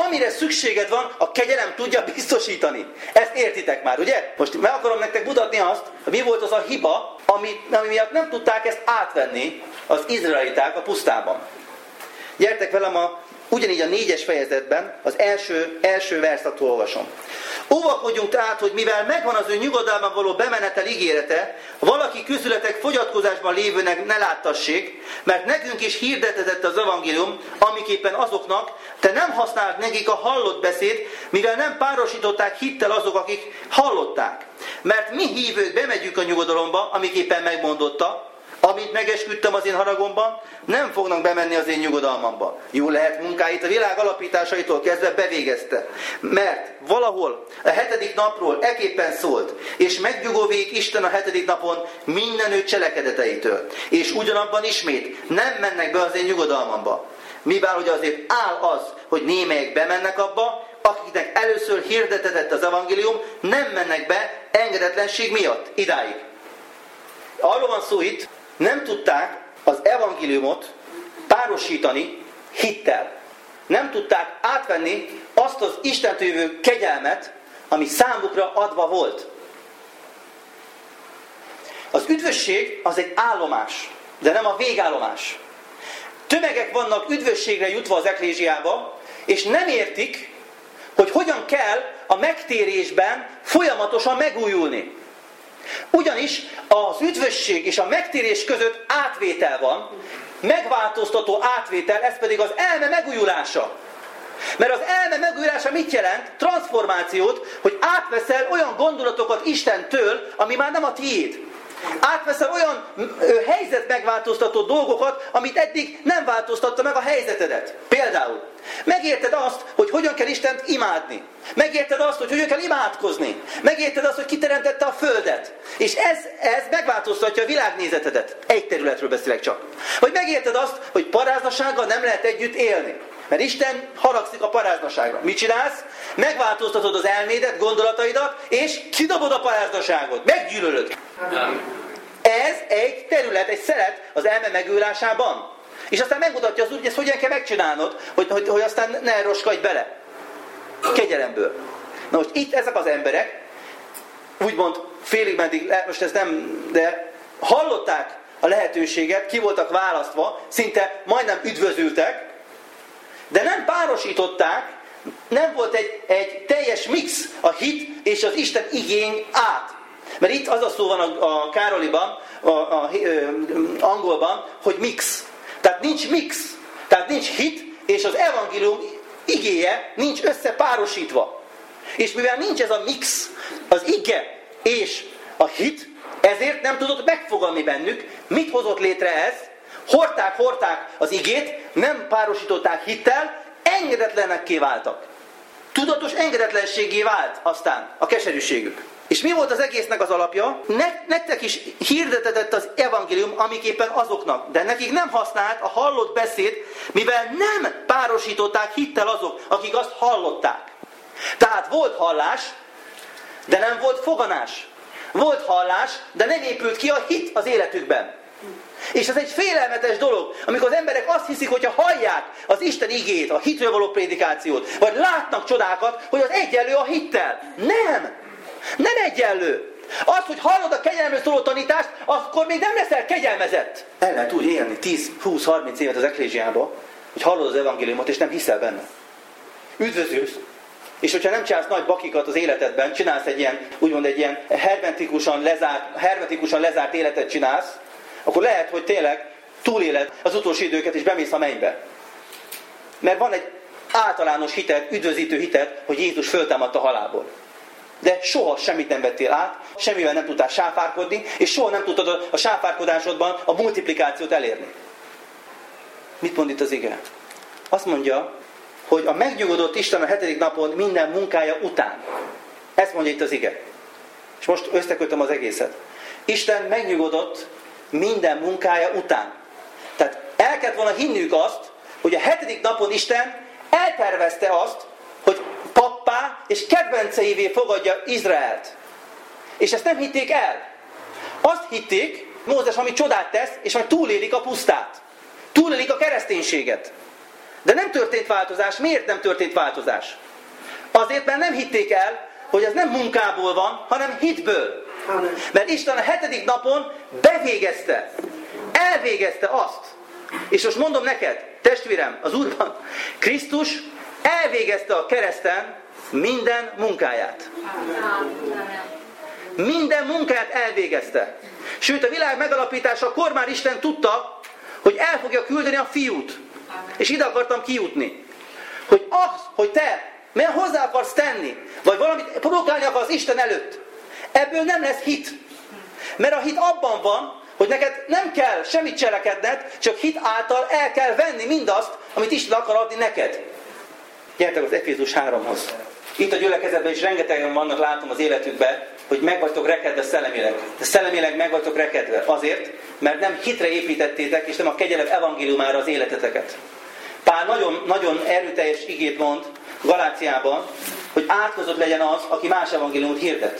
Speaker 1: Amire szükséged van, a kegyelem tudja biztosítani. Ezt értitek már, ugye? Most meg akarom nektek mutatni azt, hogy mi volt az a hiba, ami, ami miatt nem tudták ezt átvenni az izraeliták a pusztában. Gyertek velem a, ugyanígy a négyes fejezetben, az első, első verszat olvasom. Óvakodjunk tehát, hogy mivel megvan az ő nyugodalmán való bemenetel ígérete, valaki közületek fogyatkozásban lévőnek ne láttassék, mert nekünk is hirdetett az evangélium, amiképpen azoknak, te nem használt nekik a hallott beszéd, mivel nem párosították hittel azok, akik hallották. Mert mi hívők bemegyünk a nyugodalomba, amiképpen megmondotta, amit megesküdtem az én haragomban, nem fognak bemenni az én nyugodalmamba. Jó lehet, munkáit a világ alapításaitól kezdve bevégezte. Mert valahol a hetedik napról eképpen szólt, és megnyugovék Isten a hetedik napon minden ő cselekedeteitől. És ugyanabban ismét nem mennek be az én nyugodalmamba. Mivel hogy azért áll az, hogy némelyek bemennek abba, akiknek először hirdetett az evangélium, nem mennek be engedetlenség miatt. Idáig. Arról van szó itt, nem tudták az evangéliumot párosítani hittel. Nem tudták átvenni azt az Istentől jövő kegyelmet, ami számukra adva volt. Az üdvösség az egy állomás, de nem a végállomás. Tömegek vannak üdvösségre jutva az eklézsiába, és nem értik, hogy hogyan kell a megtérésben folyamatosan megújulni. Ugyanis az üdvösség és a megtérés között átvétel van, megváltoztató átvétel, ez pedig az elme megújulása. Mert az elme megújulása mit jelent? Transformációt, hogy átveszel olyan gondolatokat Istentől, ami már nem a tiéd. Átveszel olyan helyzet megváltoztató dolgokat, amit eddig nem változtatta meg a helyzetedet. Például megérted azt, hogy hogyan kell Istent imádni. Megérted azt, hogy hogyan kell imádkozni. Megérted azt, hogy kiteremtette a földet. És ez, ez megváltoztatja a világnézetedet. Egy területről beszélek csak. Vagy megérted azt, hogy paráznasággal nem lehet együtt élni. Mert Isten haragszik a paráznaságra. Mit csinálsz? Megváltoztatod az elmédet, gondolataidat, és kidobod a paráznaságot. Meggyűlölöd. Ez egy terület, egy szelet az elme megújulásában. És aztán megmutatja az Úr, hogy ezt hogyan kell megcsinálnod, hogy, hogy, hogy aztán ne roskadj bele. Kegyelemből. Na most itt ezek az emberek, úgymond félig meddig, most ez nem, de hallották a lehetőséget, ki voltak választva, szinte majdnem üdvözültek, de nem párosították, nem volt egy, egy teljes mix a hit és az Isten igény át. Mert itt az a szó van a, a Károliban, a, a, a, a angolban, hogy mix. Tehát nincs mix. Tehát nincs hit, és az evangélium igéje nincs összepárosítva. És mivel nincs ez a mix, az ige és a hit, ezért nem tudott megfogalni bennük, mit hozott létre ez. Hordták, hordták az igét, nem párosították hittel, engedetlenekké váltak. Tudatos engedetlenségé vált aztán a keserűségük. És mi volt az egésznek az alapja? Nektek is hirdetett az evangélium, amiképpen azoknak. De nekik nem használt a hallott beszéd, mivel nem párosították hittel azok, akik azt hallották. Tehát volt hallás, de nem volt foganás. Volt hallás, de nem épült ki a hit az életükben. És ez egy félelmetes dolog, amikor az emberek azt hiszik, hogyha hallják az Isten igét, a hitről való prédikációt, vagy látnak csodákat, hogy az egyenlő a hittel. Nem! Nem egyenlő. Az, hogy hallod a kegyelemről szóló tanítást, akkor még nem leszel kegyelmezett. El lehet úgy élni tíz, húsz, harminc évet az eklézsiába, hogy hallod az evangéliumot, és nem hiszel benne. Üdvözülsz. És hogyha nem csinálsz nagy bakikat az életedben, csinálsz egy ilyen, úgymond egy ilyen hermetikusan lezárt, hermetikusan lezárt életet csinálsz, akkor lehet, hogy tényleg túléled az utolsó időket, és bemész a mennybe. Mert van egy általános hited, üdvözítő hited, hogy Jézus föltámadt a halálból. De soha semmit nem vettél át, semmivel nem tudtál sáfárkodni, és soha nem tudtad a sáfárkodásodban a multiplikációt elérni. Mit mond itt az ige? Azt mondja, hogy a megnyugodott Isten a hetedik napon minden munkája után. Ezt mondja itt az ige. És most összekötöm az egészet. Isten megnyugodott minden munkája után. Tehát el kellett volna hinniük azt, hogy a hetedik napon Isten eltervezte azt, hogy pappá és kedvenceivé fogadja Izraelt. És ezt nem hitték el. Azt hitték, Mózes, ami csodát tesz, és majd túlélik a pusztát. Túlélik a kereszténységet. De nem történt változás. Miért nem történt változás? Azért, mert nem hitték el, hogy ez nem munkából van, hanem hitből. Mert Isten a hetedik napon bevégezte, elvégezte azt. És most mondom neked, testvérem, az Úrban, Krisztus elvégezte a kereszten minden munkáját. Minden munkáját elvégezte. Sőt, a világ megalapításakor már Isten tudta, hogy el fogja küldeni a fiút. És ide akartam kijutni. Hogy az, hogy te mert hozzá akarsz tenni, vagy valamit produkálni akarsz Isten előtt, ebből nem lesz hit. Mert a hit abban van, hogy neked nem kell semmit cselekedned, csak hit által el kell venni mindazt, amit Isten akar adni neked. Gyertek az Efézus háromhoz. Itt a gyülekezetben is rengetegen vannak, látom az életükben, hogy meg vagytok rekedve szellemileg. De szellemileg meg vagytok rekedve azért, mert nem hitre építettétek, és nem a kegyelem evangéliumára az életeteket. Pál nagyon, nagyon erőteljes igét mond Galáciában, hogy átkozott legyen az, aki más evangéliumot hirdet.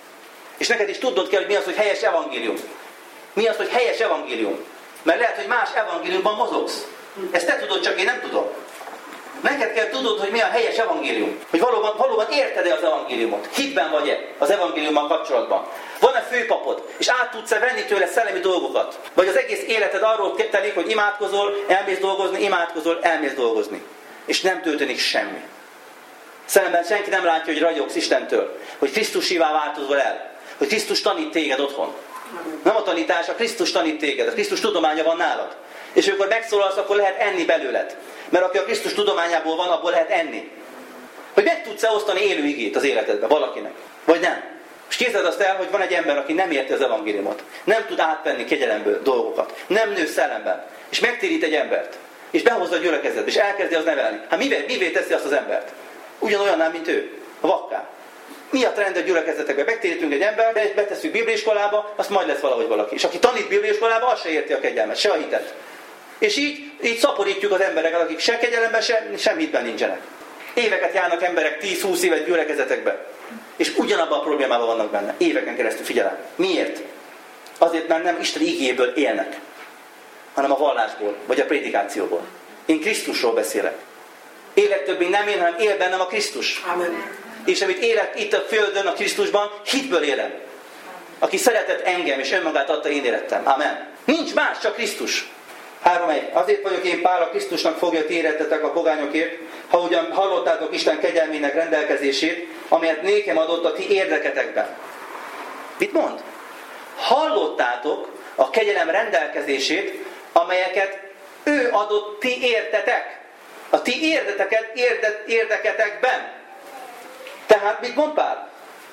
Speaker 1: És neked is tudnod kell, hogy mi az, hogy helyes evangélium. Mi az, hogy helyes evangélium. Mert lehet, hogy más evangéliumban mozogsz. Ezt te tudod, csak én nem tudom. Neked kell tudnod, hogy mi a helyes evangélium. Hogy valóban, valóban érted-e az evangéliumot. Hitben vagy-e az evangéliummal kapcsolatban. Van-e főpapod, és át tudsz-e venni tőle szellemi dolgokat. Vagy az egész életed arról telik, hogy imádkozol, elmész dolgozni, imádkozol, elmész dolgozni. És nem történik semmi. Szellemben senki nem látja, hogy ragyogsz Istentől. Hogy Krisztusívá változol el. Hogy Krisztus tanít téged otthon. Nem a tanítás, a Krisztus tanít téged. A Krisztus tudománya van nálad. És amikor megszólalsz, akkor lehet enni belőled. Mert aki a Krisztus tudományából van, abból lehet enni. Hogy meg tudsz-e osztani élő igét az életedbe valakinek? Vagy nem? És képzeld azt el, hogy van egy ember, aki nem érti az evangéliumot. Nem tud átvenni kegyelemből dolgokat. Nem nő szellemben. És megtérít egy embert. És behozza a gyülekezetbe, és elkezdi az nevelni. Hát mivé, mivé teszi azt az embert? Ugyanolyannál, mint ő. A vakká. Mi a trend a gyülekezetekben? Megtérítünk egy embert, betesszük bibliaiskolába, azt majd lesz valahogy valaki. És aki tanít bibliaiskolába, az se érti a kegyelmet, se a hitet. És így, így szaporítjuk az embereket, akik se kegyelemben, se, sem hitben nincsenek. Éveket járnak emberek, tíz-húsz évet gyülekezetekbe. És ugyanabban a problémában vannak benne. Éveken keresztül figyelem. Miért? Azért, mert nem Isten igéből élnek, hanem a vallásból, vagy a prédikációból. Én Krisztusról beszélek. Élek többé nem én, hanem él bennem a Krisztus. Amen. És amit élek itt a földön, a Krisztusban, hitből élem. Aki szeretett engem, és önmagát adta, én élettem. Amen. Nincs más, csak Krisztus. három egy. Azért vagyok én Pál, a Krisztusnak fogja ti érettetek a pogányokért, ha ugyan hallottátok Isten kegyelmének rendelkezését, amelyet nékem adott a ti érdeketekben. Mit mond? Hallottátok a kegyelem rendelkezését, amelyeket ő adott ti értetek. A ti érdeteket, érde, érdeketekben. Tehát mit mond Pál?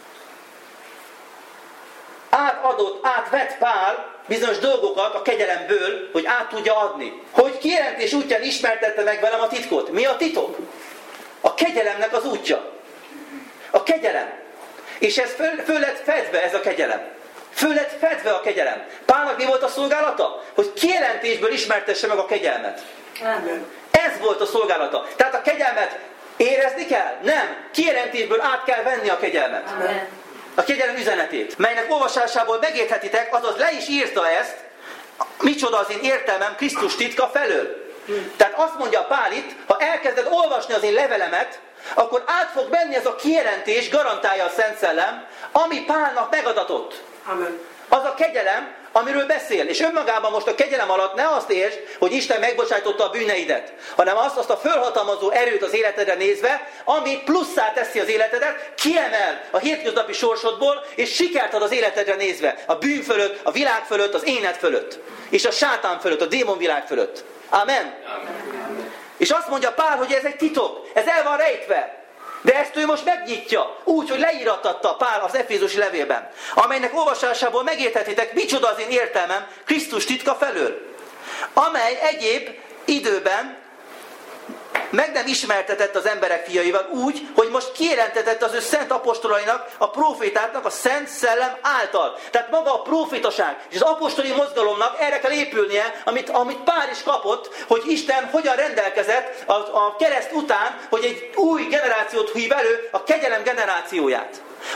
Speaker 1: Átadott, átvett Pál bizonyos dolgokat a kegyelemből, hogy át tudja adni. Hogy kijelentés útján ismertette meg velem a titkot. Mi a titok? A kegyelemnek az útja. A kegyelem. És ez föl, föl lett fedve, ez a kegyelem. Föl lett fedve a kegyelem. Pálnak mi volt a szolgálata? Hogy kijelentésből ismertesse meg a kegyelmet. Amen. Ez volt a szolgálata. Tehát a kegyelmet érezni kell? Nem. Kijelentésből át kell venni a kegyelmet. Amen. A kegyelem üzenetét, melynek olvasásából megérthetitek, azaz le is írta ezt, micsoda az én értelmem Krisztus titka felől. Hmm. Tehát azt mondja Pál itt, ha elkezded olvasni az én levelemet, akkor át fog menni ez a kijelentés, garantálja a Szent Szellem, ami Pálnak megadatott. Amen. Az a kegyelem, amiről beszél. És önmagában most a kegyelem alatt ne azt értsd, hogy Isten megbocsájtotta a bűneidet, hanem azt, azt a fölhatalmazó erőt az életedre nézve, ami plusszá teszi az életedet, kiemel a hétköznapi sorsodból, és sikert ad az életedre nézve. A bűn fölött, a világ fölött, az éned fölött. És a sátán fölött, a démonvilág fölött. Amen. Amen. És azt mondja Pál, hogy ez egy titok. Ez el van rejtve. De ezt ő most megnyitja, úgy, hogy leírattatta Pál az Efézusi levélben, amelynek olvasásából megérthetitek, micsoda az én értelmem Krisztus titka felől, amely egyéb időben meg nem ismertetett az emberek fiaival úgy, hogy most kijelentetett az ő szent apostolainak, a profétáknak a Szent Szellem által. Tehát maga a profétaság és az apostoli mozgalomnak erre kell épülnie, amit, amit Pál is kapott, hogy Isten hogyan rendelkezett a, a kereszt után, hogy egy új generációt hív elő, a kegyelem generációját.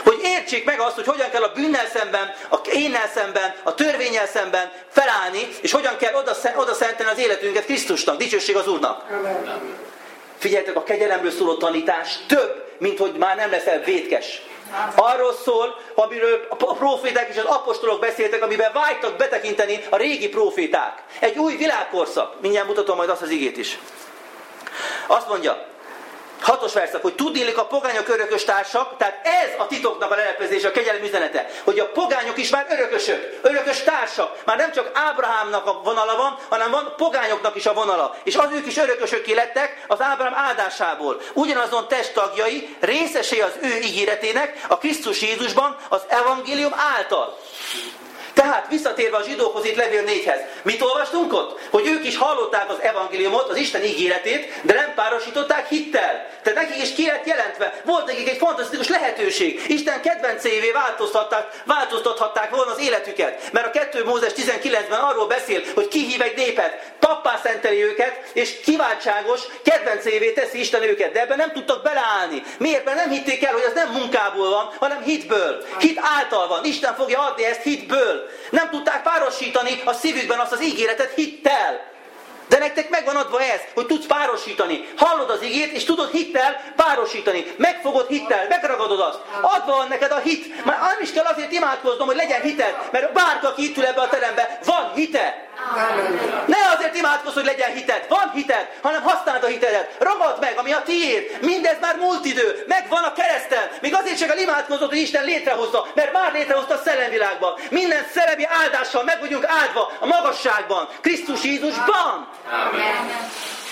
Speaker 1: Hogy értsék meg azt, hogy hogyan kell a bűnnel szemben, a énnel szemben, a törvénnyel szemben felállni, és hogyan kell oda, oda szentelni az életünket Krisztusnak. Dicsőség az Úrnak. Figyeljetek, a kegyelemről szóló tanítás több, mint hogy már nem leszel vétkes. Arról szól, amiről a proféták és az apostolok beszéltek, amiben vágytak betekinteni a régi proféták. Egy új világkorszak. Mindjárt mutatom majd azt az igét is. Azt mondja, hatos verszak, hogy tudnélik a pogányok örökös társak, tehát ez a titoknak a leleplezése, a kegyelem üzenete, hogy a pogányok is már örökösök, örökös társak. Már nem csak Ábrahámnak a vonala van, hanem van pogányoknak is a vonala. És az ők is örökösökké lettek az Ábrahám áldásából. Ugyanazon testtagjai, részesei az ő ígéretének a Krisztus Jézusban az evangélium által. Tehát visszatérve a zsidókhoz itt levél négyhez. Mit olvastunk ott? Hogy ők is hallották az evangéliumot, az Isten ígéretét, de nem párosították hittel. Tehát nekik is ki lett jelentve. Volt nekik egy fantasztikus lehetőség. Isten kedvencévé változtatták, változtathatták volna az életüket. Mert a kettő Mózes tizenkilencben arról beszél, hogy kihív egy népet, pappá szenteli őket, és kiváltságos, kedvencévé teszi Isten őket. De ebben nem tudtak beleállni. Miért? Mert nem hitték el, hogy az nem munkából van, hanem hitből. Hit által van. Isten fogja adni ezt hitből. Nem tudták párosítani a szívükben azt az ígéretet hittel. De nektek megvan adva ez, hogy tudsz párosítani. Hallod az igét, és tudod hittel párosítani. Megfogod hittel, megragadod azt. Adva van neked a hit. Már nem is kell azért imádkoznom, hogy legyen hited, mert bárki, aki itt ül ebbe a terembe, van hite. Ne azért imádkozz, hogy legyen hited. Van hited, hanem használd a hitedet. Ragad meg, ami a tiéd. Mindez már múlt idő. Megvan a kereszten. Még azért sem kell imádkoznod, hogy Isten létrehozza, mert már létrehozta a szellemvilágban. Minden szellemi áldással meg vagyunk áldva a magasságban. Krisztus Jézusban. Amen.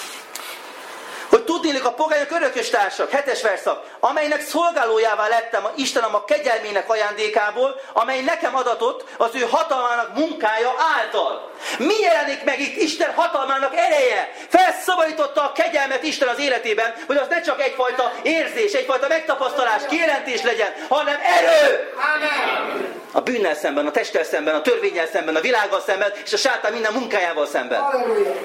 Speaker 1: Hogy tudnélik a pogányok örökös társak, hetes verszak, amelynek szolgálójává lettem Istenem a kegyelmének ajándékából, amely nekem adatott az ő hatalmának munkája által. Mi jelenik meg itt Isten hatalmának ereje? Felszabadította a kegyelmet Isten az életében, hogy az ne csak egyfajta érzés, egyfajta megtapasztalás, kijelentés legyen, hanem erő! Amen. A bűnnel szemben, a testtel szemben, a törvénnyel szemben, a világgal szemben, és a sátán minden munkájával szemben. Halleluja.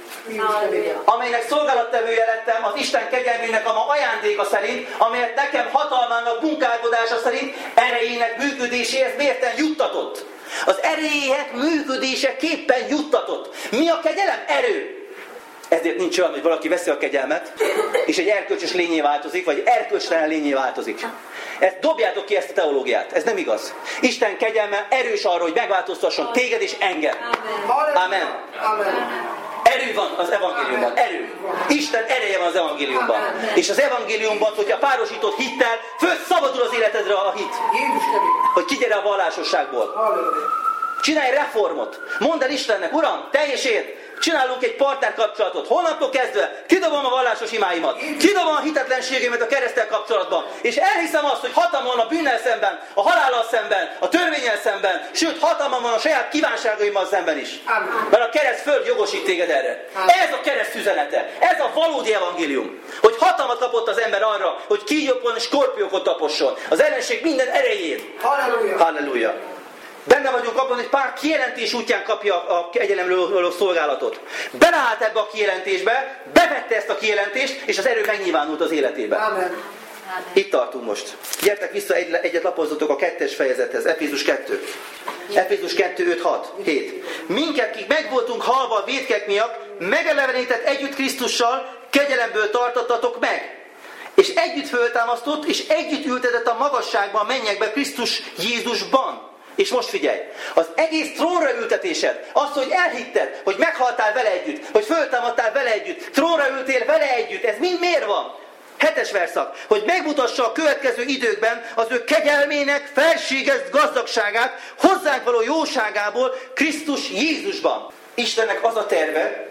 Speaker 1: Amelynek szolgálattevője lettem az Isten kegyelmének a ma ajándéka szerint, amelyet nekem hatalmának munkálkodása szerint erejének működéséhez mérten juttatott. Az erejének működéseképpen juttatott. Mi a kegyelem? Erő. Ezért nincs olyan, hogy valaki veszi a kegyelmet, és egy erkölcsös lényé változik, vagy erkölcstelen lényé változik. Ezt dobjátok ki, ezt a teológiát. Ez nem igaz. Isten kegyelme erős arra, hogy megváltoztasson téged és engem. Amen. Amen. Erő van az evangéliumban. Erő. Isten ereje van az evangéliumban. És az evangéliumban, hogyha párosított hittel, fölszabadul az életedre a hit. Hogy kigyere a vallásosságból. Csinálj reformot. Mondd el Istennek, Uram, teljesért. Csinálunk egy partnerkapcsolatot. Holnaptól kezdve kidobom a vallásos imáimat. Kidobom a hitetlenségemet a kereszttel kapcsolatban. És elhiszem azt, hogy hatalmam van a bűnnel szemben, a halállal szemben, a törvénnyel szemben, sőt, hatalmam van a saját kívánságaimmal szemben is. Amen. Mert a kereszt föld jogosít téged erre. Amen. Ez a kereszt üzenete. Ez a valódi evangélium. Hogy hatalmat kapott az ember arra, hogy kígyókon és skorpiókon taposson. Az ellenség minden erejét. Halleluja. Halleluja. Benne vagyunk abban, hogy pár kijelentés útján kapja a kegyelemről való szolgálatot. Beleállt ebbe a kijelentésbe, bevette ezt a kijelentést, és az erő megnyilvánult az életébe. Amen. Itt tartunk most. Gyertek vissza, egy, egyet lapozzatok a kettes fejezethez. Efézus kettő. Efézus kettő, öt, hat, hét. Minket, kik meg voltunk halva a vétkek miatt, megelevenített együtt Krisztussal, kegyelemből tartottatok meg. És együtt föltámasztott, és együtt ültetett a magasságban, a mennyekbe Krisztus Jézusban. És most figyelj, az egész trónra ültetésed, az, hogy elhitted, hogy meghaltál vele együtt, hogy föltámadtál vele együtt, trónra ültél vele együtt, ez mind miért van? Hetes verszak, hogy megmutassa a következő időkben az ő kegyelmének felséges gazdagságát, hozzánk való jóságából Krisztus Jézusban. Istennek az a terve,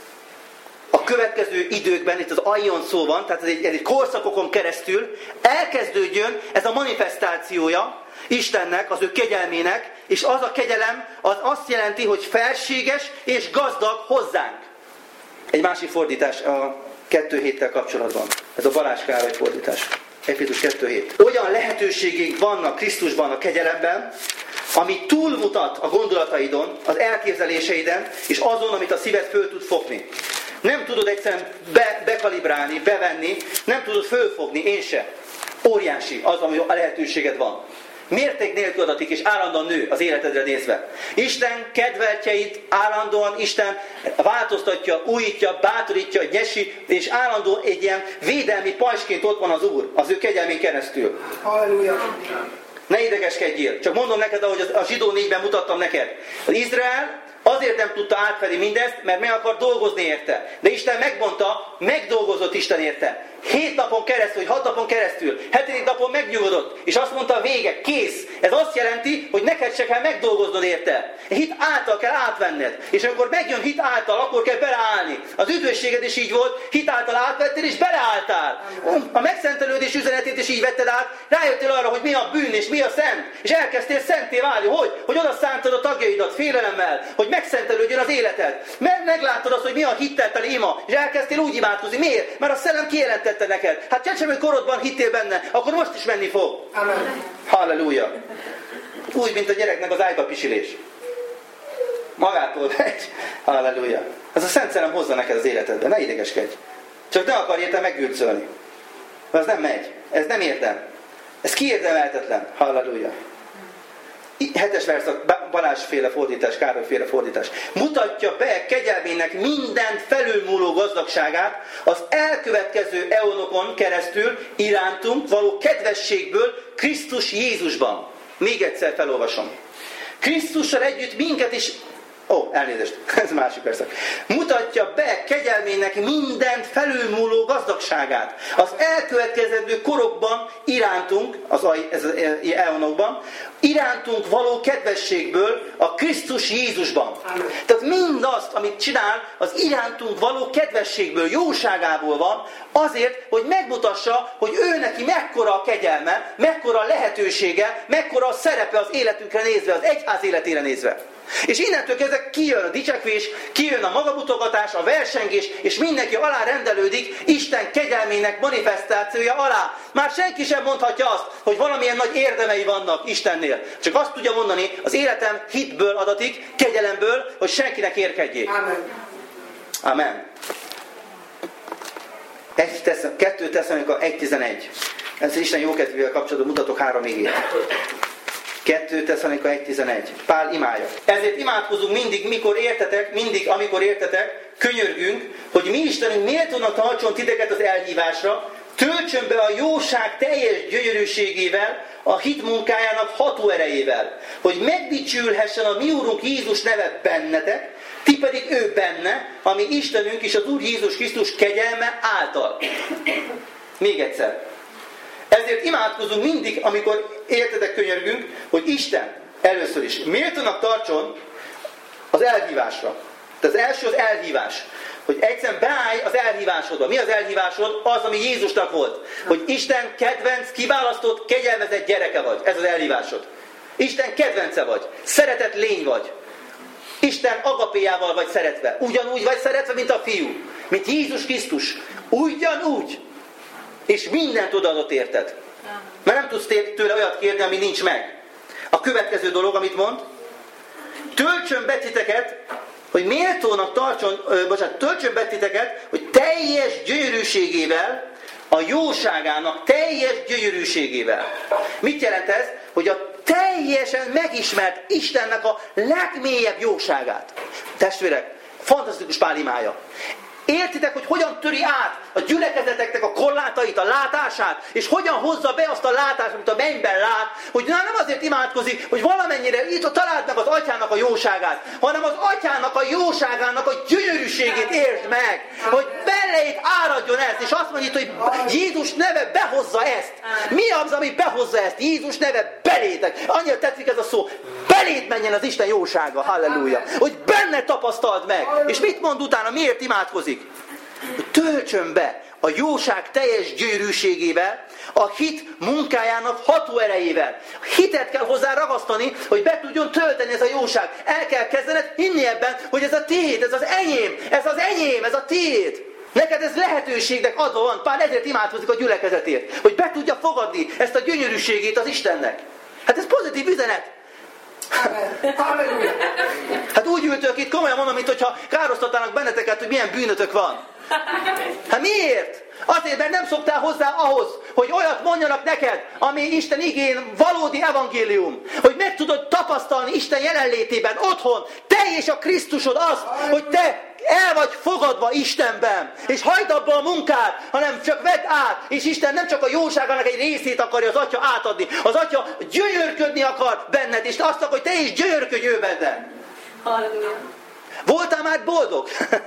Speaker 1: a következő időkben, itt az aion szó van, tehát ez egy, ez egy korszakokon keresztül elkezdődjön ez a manifestációja Istennek, az ő kegyelmének, és az a kegyelem az azt jelenti, hogy felséges és gazdag hozzánk. Egy másik fordítás a kettő héttel kapcsolatban. Ez a Balázs Károly fordítás. Efézus kettő hét. Olyan lehetőségünk vannak Krisztusban a kegyelemben, ami túlmutat a gondolataidon, az elképzeléseiden, és azon, amit a szíved föl tud fogni. Nem tudod egyszerűen be, bekalibrálni, bevenni, nem tudod fölfogni, én se. Óriási az, ami a lehetőséged van. Mérték nélkül adatik, és állandóan nő az életedre nézve. Isten kedveltjeit állandóan Isten változtatja, újítja, bátorítja, nyesi, és állandóan egy ilyen védelmi pajsként ott van az Úr, az ő kegyelmén keresztül.
Speaker 2: Halleluja!
Speaker 1: Ne idegeskedjél, csak mondom neked, ahogy a zsidó négyben mutattam neked. Az Izrael azért nem tudta átvenni mindezt, mert meg akar dolgozni érte. De Isten megmondta, megdolgozott Isten érte. Hét napon keresztül, vagy hat napon keresztül, hetedik napon megnyugodott, és azt mondta, vége, kész. Ez azt jelenti, hogy neked se kell megdolgoznod érte. Hit által kell átvenned. És amikor megjön hit által, akkor kell beleállni. Az üdvösséged is így volt, hit által átvettél, és beleálltál. A megszentelődés üzenetét is így vetted át, rájöttél arra, hogy mi a bűn, és mi a szent, és elkezdtél szenté válni. Hogy? Hogy oda szántad a tagjaidat félelemmel, hogy megszentelődjön az életed. Meg, megláttad azt, hogy mi a hittel ima, és elkezdtél úgy imádkozni. Miért? Mert a szellem kijelentette neked. Hát csecsemő korodban hittél benne, akkor most is menni fog.
Speaker 2: Amen.
Speaker 1: Halleluja. Úgy, mint a gyereknek az ágyba pisilés. Magától megy. Halleluja. Ez a Szent Szellem hozza neked az életedbe. Ne idegeskedj. Csak ne akarj érte meggürcölni. Ez nem megy. Ez nem érdem. Ez kiérdemelhetetlen. Halleluja. Hetes verszak, Balázs-féle fordítás, Károly-féle fordítás. Mutatja be kegyelmének mindent felülmúló gazdagságát az elkövetkező eonokon keresztül irántunk való kedvességből Krisztus Jézusban. Még egyszer felolvasom. Krisztussal együtt minket is... Ó, oh, elnézést, ez másik verszak. Mutatja be kegyelmének mindent felülmúló gazdagságát. Az elkövetkezendő korokban irántunk, az ez az eonokban, irántunk való kedvességből a Krisztus Jézusban. Amen. Tehát mindazt, amit csinál, az irántunk való kedvességből, jóságából van, azért, hogy megmutassa, hogy ő neki mekkora a kegyelme, mekkora a lehetősége, mekkora a szerepe az életünkre nézve, az egyház életére nézve. És innentől kezdve kijön a dicsekvés, kijön a magamutogatás, a versengés, és mindenki alá rendelődik Isten kegyelmének manifestációja alá. Már senki sem mondhatja azt, hogy valamilyen nagy érdemei vannak Istennél. Csak azt tudja mondani, az életem hitből adatik, kegyelemből, hogy senkinek érkedjék.
Speaker 2: Amen.
Speaker 1: Amen. kettő Tesszalonika egy tizenegy. Ez Isten jókedvével kapcsolatban mutatok három igét. kettő Tesszalonika egy tizenegy. Pál imádja. Ezért imádkozunk mindig, mikor értetek, mindig, amikor értetek, könyörgünk, hogy mi Istenünk méltónak tartson titeket az elhívásra, töltsön be a jóság teljes gyönyörűségével, a hit munkájának ható erejével, hogy megdicsülhessen a mi Úrunk Jézus neve bennetek, ti pedig ő benne, ami Istenünk és az Úr Jézus Krisztus kegyelme által. Még egyszer. Ezért imádkozunk mindig, amikor értetek, könyörgünk, hogy Isten először is méltónak tartson az elhívásra. Tehát az első az elhívás. Hogy egyszerűen beállj az elhívásodba. Mi az elhívásod? Az, ami Jézusnak volt. Hogy Isten kedvenc, kiválasztott, kegyelmezett gyereke vagy. Ez az elhívásod. Isten kedvence vagy. Szeretett lény vagy. Isten agapéjával vagy szeretve. Ugyanúgy vagy szeretve, mint a fiú. Mint Jézus Krisztus. Ugyanúgy. És mindent odaadott érted. Mert nem tudsz tőle olyat kérni, ami nincs meg. A következő dolog, amit mond, töltsön be titeket, hogy méltónak tartson, ö, bocsánat, töltsön be titeket, hogy teljes gyönyörűségével, a jóságának teljes gyönyörűségével. Mit jelent ez? Hogy a teljesen megismert Istennek a legmélyebb jóságát. Testvérek, fantasztikus Pál imája. Értitek, hogy hogyan töri át a gyülekezeteknek a korlátait, a látását, és hogyan hozza be azt a látást, amit a mennyben lát, hogy nem azért imádkozik, hogy valamennyire itt találd meg az atyának a jóságát, hanem az atyának a jóságának a gyönyörűségét értsd meg, hogy beléd áradjon ezt, és azt mondja, hogy Jézus neve behozza ezt. Mi az, ami behozza ezt? Jézus neve belétek. Annyira tetszik ez a szó. Beléd menjen az Isten jósága. Halleluja. Hogy benne tapasztald meg. És mit mond utána? Miért imádkozik? Hogy töltsön be a jóság teljes gyönyörűségével, a hit munkájának ható erejével. Hitet kell hozzá ragasztani, hogy be tudjon tölteni ez a jóság. El kell kezdened hinni ebben, hogy ez a tiéd, ez az enyém, ez az enyém, ez a tiéd. Neked ez lehetőségnek adva van. Pál ezért imádkozik a gyülekezetért, hogy be tudja fogadni ezt a gyönyörűségét az Istennek. Hát ez pozitív üzenet. Hát úgy ültök itt, komolyan mondom, mintha károsztatnának benneteket, hogy milyen bűnötök van. Hát miért? Azért, mert nem szoktál hozzá ahhoz, hogy olyat mondjanak neked, ami Isten igén valódi evangélium. Hogy meg tudod tapasztalni Isten jelenlétében, otthon. Te és a Krisztusod az, hogy te el vagy fogadva Istenben. És hagyd abba a munkát, hanem csak vedd át. És Isten nem csak a jóságának egy részét akarja az Atya átadni. Az Atya gyönyörködni akar benned, és azt akar, hogy te is gyönyörködj ő benned.
Speaker 2: Halleluja.
Speaker 1: Voltál már boldog?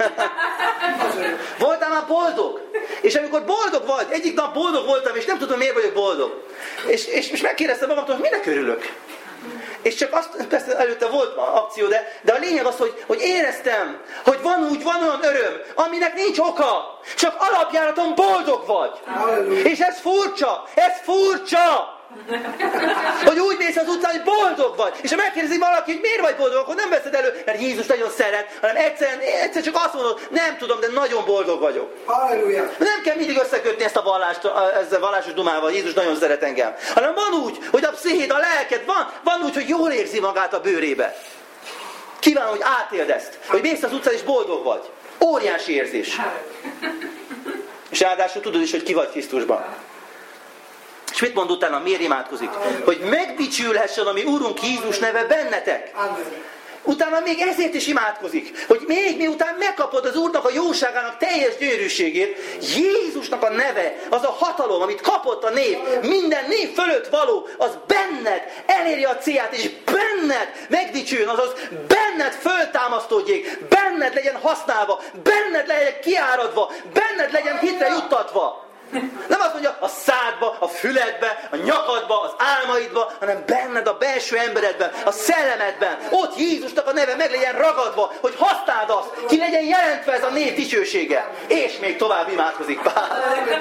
Speaker 1: Voltál már boldog? És amikor boldog vagy, egyik nap boldog voltam, és nem tudom, miért vagyok boldog. És, és, és megkérdeztem magamtól, hogy minek örülök? És csak azt, persze előtte volt akció, de, de a lényeg az, hogy, hogy éreztem, hogy van úgy, van olyan öröm, aminek nincs oka. Csak alapjáraton boldog vagy. És ez furcsa, ez furcsa. Hogy úgy mész az utcán, hogy boldog vagy. És ha megkérdezi valaki, hogy miért vagy boldog, akkor nem veszed elő, mert Jézus nagyon szeret, hanem egyszerűen, egyszer csak azt mondod, nem tudom, de nagyon boldog vagyok.
Speaker 3: Halleluja.
Speaker 1: Nem kell mindig összekötni ezt a vallást, ezzel a vallásos dumával, Jézus nagyon szeret engem. Hanem van úgy, hogy a pszichéd, a lelked van, van úgy, hogy jól érzi magát a bőrébe. Kívánom, hogy átéld ezt, hogy mész az utcán és boldog vagy. Óriási érzés. És ráadásul tudod is, hogy ki vagy Krisztusban. És mit mond utána, miért imádkozik? Hogy megdicsülhessen a mi Úrunk Jézus neve bennetek. Utána még ezért is imádkozik, hogy még miután megkapod az Úrnak a jóságának teljes gyönyörűségét, Jézusnak a neve, az a hatalom, amit kapott a név, minden név fölött való, az benned elérje a célját, és benned megdicsüljön, azaz benned föltámasztódjék, benned legyen használva, benned legyen kiáradva, benned legyen hitre juttatva. Nem azt mondja a szádba, a füledbe, a nyakadba, az álmaidba, hanem benned a belső emberedben, a szellemedben. Ott Jézusnak a neve meg legyen ragadva, hogy használd azt, ki legyen jelentve ez a név dicsősége. És még tovább imádkozik Pál.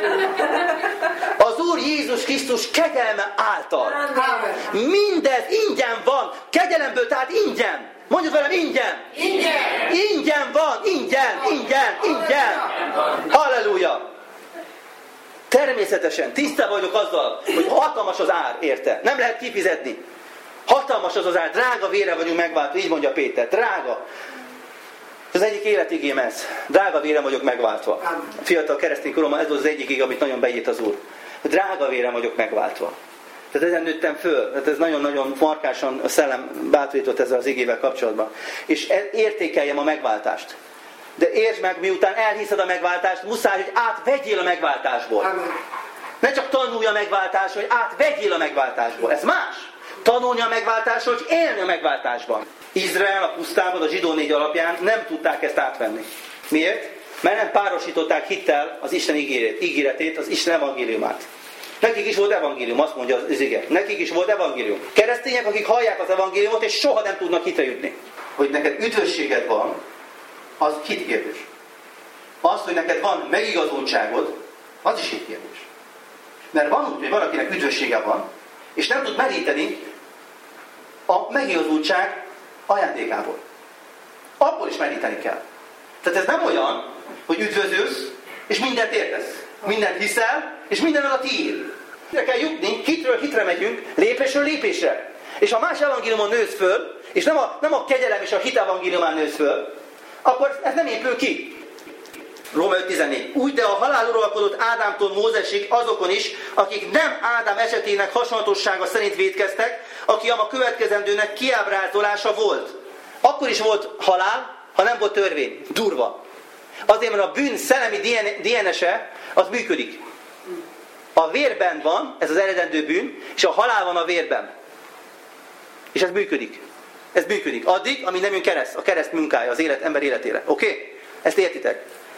Speaker 1: Az Úr Jézus Krisztus kegyelme által. Mindez ingyen van, kegyelemből, tehát ingyen. Mondjuk velem, ingyen.
Speaker 2: Ingyen.
Speaker 1: Ingyen van, ingyen, ingyen, ingyen. Halleluja. Természetesen tisztában vagyok azzal, hogy hatalmas az ár érte. Nem lehet kifizetni. Hatalmas az az ár, drága vére vagyunk megváltva, így mondja Péter, drága. Az egyik életigém ez. Drága vére vagyok megváltva. A fiatal keresztény koromban ez volt az egyik ig, amit nagyon beírt az Úr. Drága vére vagyok megváltva. Tehát ezen nőttem föl. Tehát ez nagyon-nagyon markásan a szellem bátorított ezzel az igével kapcsolatban. És értékeljem a megváltást. De értsd meg, miután elhiszed a megváltást, muszáj, hogy átvegyél a megváltásból.
Speaker 3: Amen.
Speaker 1: Ne csak tanulj a megváltásról, hogy átvegyél a megváltásból. Ez más. Tanulni a megváltásról, hogy élni a megváltásban. Izrael a pusztában, a zsidó négy alapján nem tudták ezt átvenni. Miért? Mert nem párosították hittel az Isten ígéretét, az Isten evangéliumát. Nekik is volt evangélium, azt mondja az ige. Nekik is volt evangélium. Keresztények, akik hallják az evangéliumot, és soha nem tudnak hitre jutni. Hogy neked üdvösséged van, az hitkérdés. Az, hogy neked van megigazultságod, az is hitkérdés. Mert van úgy, hogy valakinek üdvössége van, és nem tud meríteni a megigazultság ajándékából. Akkor is meríteni kell. Tehát ez nem olyan, hogy üdvözülsz, és mindent értesz. Mindent hiszel, és minden az a tiéd. Hitre kell jutni, hitről hitre megyünk, lépésről lépésre. És ha más evangéliumon nősz föl, és nem a, nem a kegyelem és a hit evangéliumán nősz föl, akkor ez nem épül ki. Róma öt tizennégy. Úgy, de a halál uralkodott Ádámtól Mózesig azokon is, akik nem Ádám esetének hasonlatossága szerint vétkeztek, aki a következendőnek kiábrázolása volt. Akkor is volt halál, ha nem volt törvény. Durva. Azért, mert a bűn szellemi dé en es-e az működik. A vérben van, ez az eredendő bűn, és a halál van a vérben. És ez működik. Ez működik. Addig, amíg nem jön kereszt, a kereszt munkája az élet, ember életére. Oké? Okay? Ezt értitek?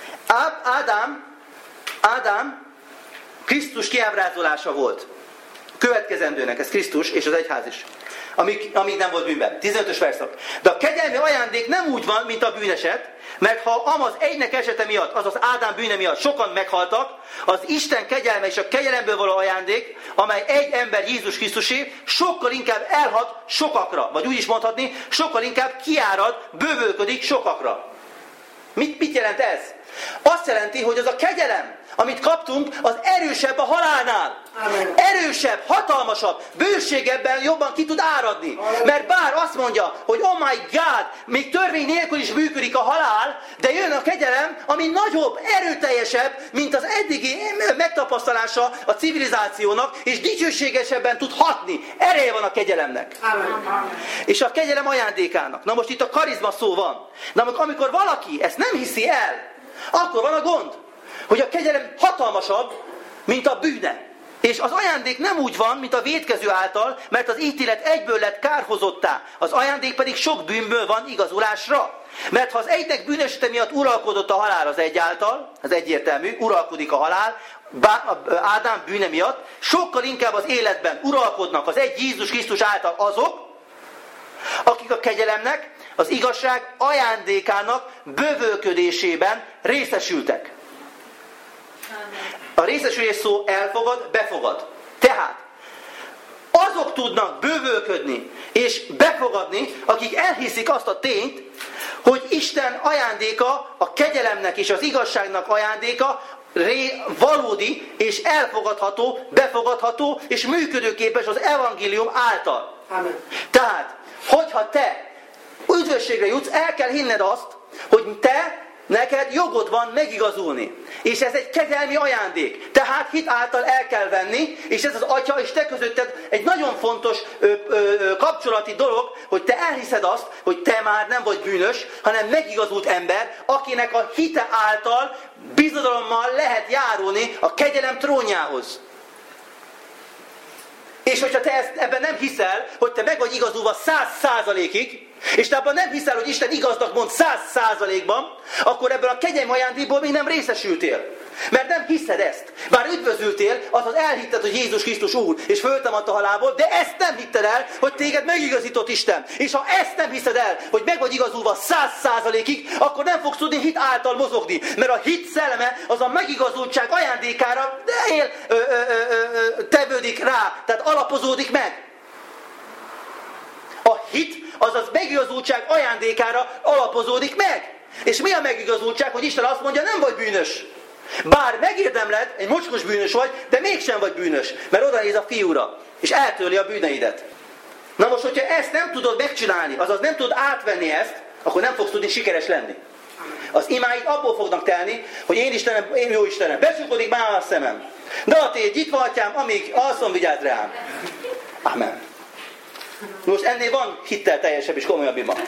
Speaker 1: Ádám, Ádám Krisztus kiábrázolása volt. Következendőnek, ez Krisztus és az egyház is. Amíg, amíg nem volt bűnben. tizenötös verszak. De a kegyelmi ajándék nem úgy van, mint a bűneset, mert ha amaz egynek esete miatt, azaz Ádám bűne miatt sokan meghaltak, az Isten kegyelme és a kegyelemből való ajándék, amely egy ember Jézus Krisztusé, sokkal inkább elhat sokakra. Vagy úgy is mondhatni, sokkal inkább kiárad, bővölködik sokakra. Mit, mit jelent ez? Azt jelenti, hogy az a kegyelem, amit kaptunk, az erősebb a halálnál.
Speaker 2: Amen.
Speaker 1: Erősebb, hatalmasabb, bőségebben jobban ki tud áradni.
Speaker 2: Amen.
Speaker 1: Mert bár azt mondja, hogy oh my God, még törvény nélkül is működik a halál, de jön a kegyelem, ami nagyobb, erőteljesebb, mint az eddigi megtapasztalása a civilizációnak, és dicsőségesebben tud hatni. Ereje van a kegyelemnek.
Speaker 2: Amen.
Speaker 1: És a kegyelem ajándékának. Na most itt a karizma szó van. Na amikor valaki ezt nem hiszi el, akkor van a gond, hogy a kegyelem hatalmasabb, mint a bűne. És az ajándék nem úgy van, mint a vétkező által, mert az ítélet egyből lett kárhozottá. Az ajándék pedig sok bűnből van igazulásra. Mert ha az egynek bűnössége miatt uralkodott a halál az egy által, az egyértelmű, uralkodik a halál, Ádám bűne miatt, sokkal inkább az életben uralkodnak az egy Jézus Krisztus által azok, akik a kegyelemnek, az igazság ajándékának bővölködésében részesültek. A részesülés szó elfogad, befogad. Tehát azok tudnak bővölködni és befogadni, akik elhiszik azt a tényt, hogy Isten ajándéka, a kegyelemnek és az igazságnak ajándéka ré, valódi és elfogadható, befogadható és működőképes az evangélium által.
Speaker 2: Amen.
Speaker 1: Tehát, hogyha te üdvösségre jutsz, el kell hinned azt, hogy te neked jogod van megigazulni. És ez egy kegyelmi ajándék. Tehát hit által el kell venni, és ez az Atya és te közötted egy nagyon fontos ö, ö, ö, kapcsolati dolog, hogy te elhiszed azt, hogy te már nem vagy bűnös, hanem megigazult ember, akinek a hite által bizodalommal lehet járulni a kegyelem trónjához. És hogyha te ezt, ebben nem hiszel, hogy te meg vagy igazulva száz százalékig, és te abban nem hiszel, hogy Isten igaznak mond száz százalékban, akkor ebből a kegyelmi ajándékból még nem részesültél. Mert nem hiszed ezt. Bár üdvözültél, azaz elhitted, hogy Jézus Krisztus Úr, és föltámadt a halálból, de ezt nem hitted el, hogy téged megigazított Isten. És ha ezt nem hiszed el, hogy meg vagy igazulva száz százalékig, akkor nem fogsz tudni hit által mozogni. Mert a hit szelleme az a megigazultság ajándékára él, ö, ö, ö, ö, tevődik rá, tehát alapozódik meg. A hit, azaz megigazultság ajándékára alapozódik meg. És mi a megigazultság, hogy Isten azt mondja, nem vagy bűnös. Bár megérdemled, egy mocskos bűnös vagy, de mégsem vagy bűnös. Mert oda néz a fiúra, és eltörli a bűneidet. Na most, hogyha ezt nem tudod megcsinálni, azaz nem tudod átvenni ezt, akkor nem fogsz tudni sikeres lenni. Az imáid abból fognak telni, hogy én Istenem, én jó Istenem, becsukódik már a szemem. De a tégy itt van, atyám, amíg alszom, vigyázz rám. Amen. Most ennél van hittel teljesebb és komolyabb ima.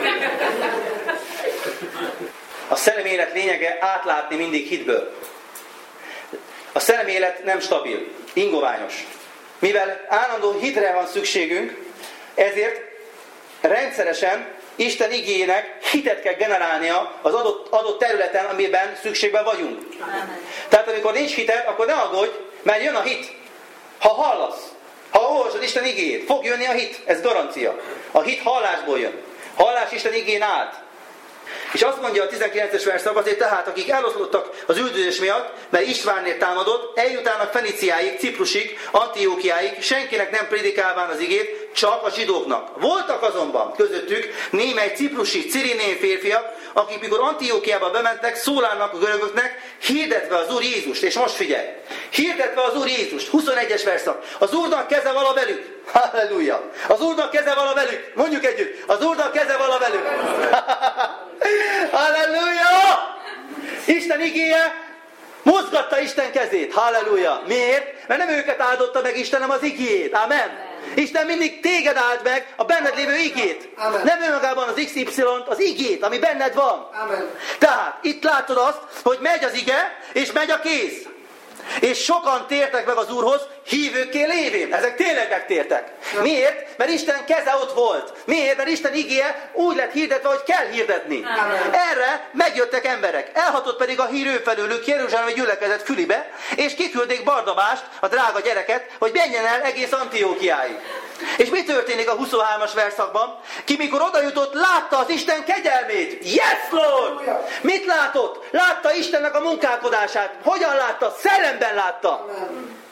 Speaker 1: A szellemi élet lényege átlátni mindig hitből. A szellemi élet nem stabil, ingoványos. Mivel állandó hitre van szükségünk, ezért rendszeresen Isten igéjének hitet kell generálnia az adott, adott területen, amiben szükségben vagyunk. Amen. Tehát amikor nincs hited, akkor ne aggódj, mert jön a hit. Ha hallasz, ha olvasod Isten igéjét, fog jönni a hit, ez garancia. A hit hallásból jön. Hallás Isten igén át. És azt mondja a tizenkilences verszak, azért tehát, akik eloszlottak az üldözés miatt, mert Istvánnél támadott, eljutának Feniciáig, Ciprusig, Antiókiáig, senkinek nem prédikálván az igét, csak a zsidóknak. Voltak azonban közöttük némely ciprusi, cirinén férfiak, akik mikor Antiókiába bementek, szólálnak a görögöknek, hirdetve az Úr Jézust. És most figyelj! Hirdetve az Úr Jézust. huszonegyes verszak. Az Úrnak keze vala velük. Halleluja! Az Úrnak keze vala velük. Mondjuk együtt. Az Úrnak keze vala velük. Halleluja! Isten igéje mozgatta Isten kezét. Halleluja! Miért? Mert nem őket áldotta meg Istenem az igét. Amen. Isten mindig téged áld meg a benned lévő igét. Amen. Nem önmagában az iksz ipszilont, az igét, ami benned van. Amen. Tehát itt látod azt, hogy megy az ige, és megy a kéz. És sokan tértek meg az Úrhoz, hívőkké lévén. Ezek tényleg megtértek. Miért? Mert Isten keze ott volt. Miért? Mert Isten igéje úgy lett hirdetve, hogy kell hirdetni. Amen. Erre megjöttek emberek. Elhatott pedig a hír ő felőlük Jeruzsálemi gyülekezet fülibe, és kiküldték Barnabást, a drága gyereket, hogy menjen el egész Antiókiáig. És mi történik a huszonhármas verszakban? Ki mikor oda jutott, látta az Isten kegyelmét. Yes, Lord! Mit látott? Látta Istennek a munkálkodását. Hogyan látta? Szellemben látta.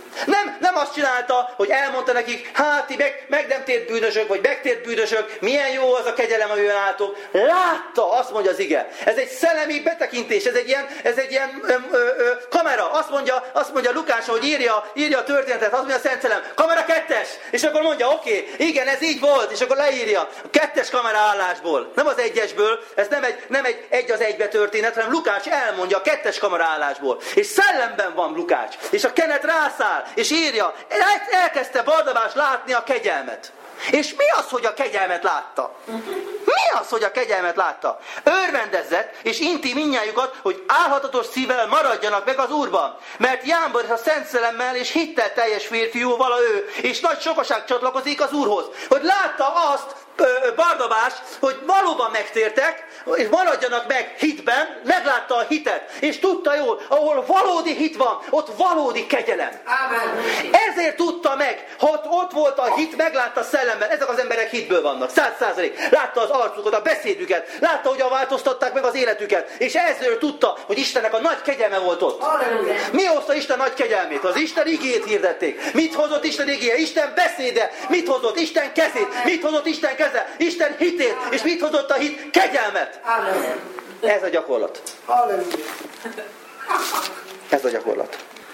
Speaker 1: Nem, nem azt csinálta, hogy elmondta nekik, hát ti meg, meg nem tért bűnösök, vagy megtért bűnösök, milyen jó az a kegyelem, amivel álltok. Látta, azt mondja az ige. Ez egy szellemi betekintés, ez egy ilyen, ez egy ilyen ö, ö, ö, kamera. Azt mondja, azt mondja Lukás, hogy írja, írja a történetet, azt mondja a Szent Szellem, kamera kettes. És akkor mondja, oké, okay, igen, ez így volt, és akkor leírja a kettes kamera állásból. Nem az egyesből, ez nem egy, nem egy egy az egybe történet, hanem Lukács elmondja a kettes kamera állásból. És szellemben van Lukács. És a kenet rászáll, és írja, elkezdte Barnabás látni a kegyelmet. És mi az, hogy a kegyelmet látta? Mi az, hogy a kegyelmet látta? Örvendezzett, és inti mindnyájukat, hogy álhatatos szívvel maradjanak meg az Úrban. Mert Jámbor és a Szent Szellemmel és hittel teljes férfiú vala ő, és nagy sokaság csatlakozik az Úrhoz. Hogy látta azt, Barnabás, hogy valóban megtértek, és maradjanak meg hitben, meglátta a hitet, és tudta jól, ahol valódi hit van, ott valódi kegyelem. Amen. Ezért tudta meg, ha ott, ott volt a hit, meglátta a szellemben, ezek az emberek hitből vannak, száz százalék. Látta az arcukat, a beszédüket, látta, hogyan változtatták meg az életüket, és ezért tudta, hogy Istennek a nagy kegyelme volt ott. Amen. Mi hozta Isten nagy kegyelmét? Az Isten igét hirdették. Mit hozott Isten igéje? Isten beszéde. Mit hozott? Isten kezét. Mit hozott Isten kezét? Isten hitét, és mit hozott a hit? Kegyelmet! Amen. Ez a gyakorlat. Amen. Ez a gyakorlat.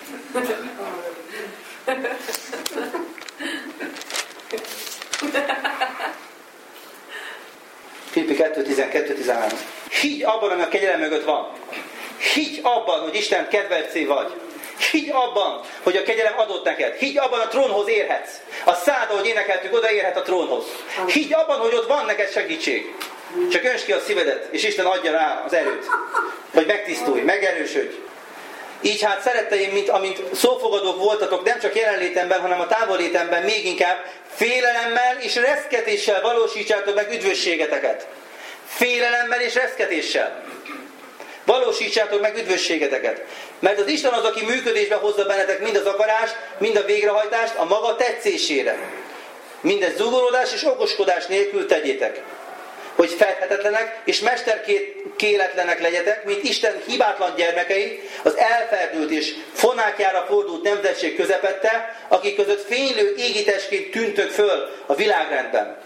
Speaker 1: Filippi kettő tizenkettő tizenhárom. Higgy abban, ami a kegyelem mögött van. Higgy abban, hogy Isten kedvelcé vagy. Higgy abban, hogy a kegyelem adott neked. Higgy abban, a trónhoz érhetsz. A szád, ahogy énekeltük, odaérhet a trónhoz. Higgy abban, hogy ott van neked segítség. Csak önts ki a szívedet, és Isten adja rá az erőt. Hogy megtisztulj, megerősödj. Így hát szeretteim, mint amint szófogadók voltatok, nem csak jelenlétemben, hanem a távollétemben még inkább félelemmel és reszketéssel valósítsátok meg üdvösségeteket. Félelemmel és reszketéssel. Valósítsátok meg üdvösségeteket. Mert az Isten az, aki működésbe hozza bennetek mind az akarást, mind a végrehajtást a maga tetszésére. Mindezt zúgolódás és okoskodás nélkül tegyétek. Hogy fedhetetlenek és mesterkéletlenek legyetek, mint Isten hibátlan gyermekei, az elferdült és fonákjára fordult nemzetség közepette, akik között fénylő égitestként tűntök föl a világrendben.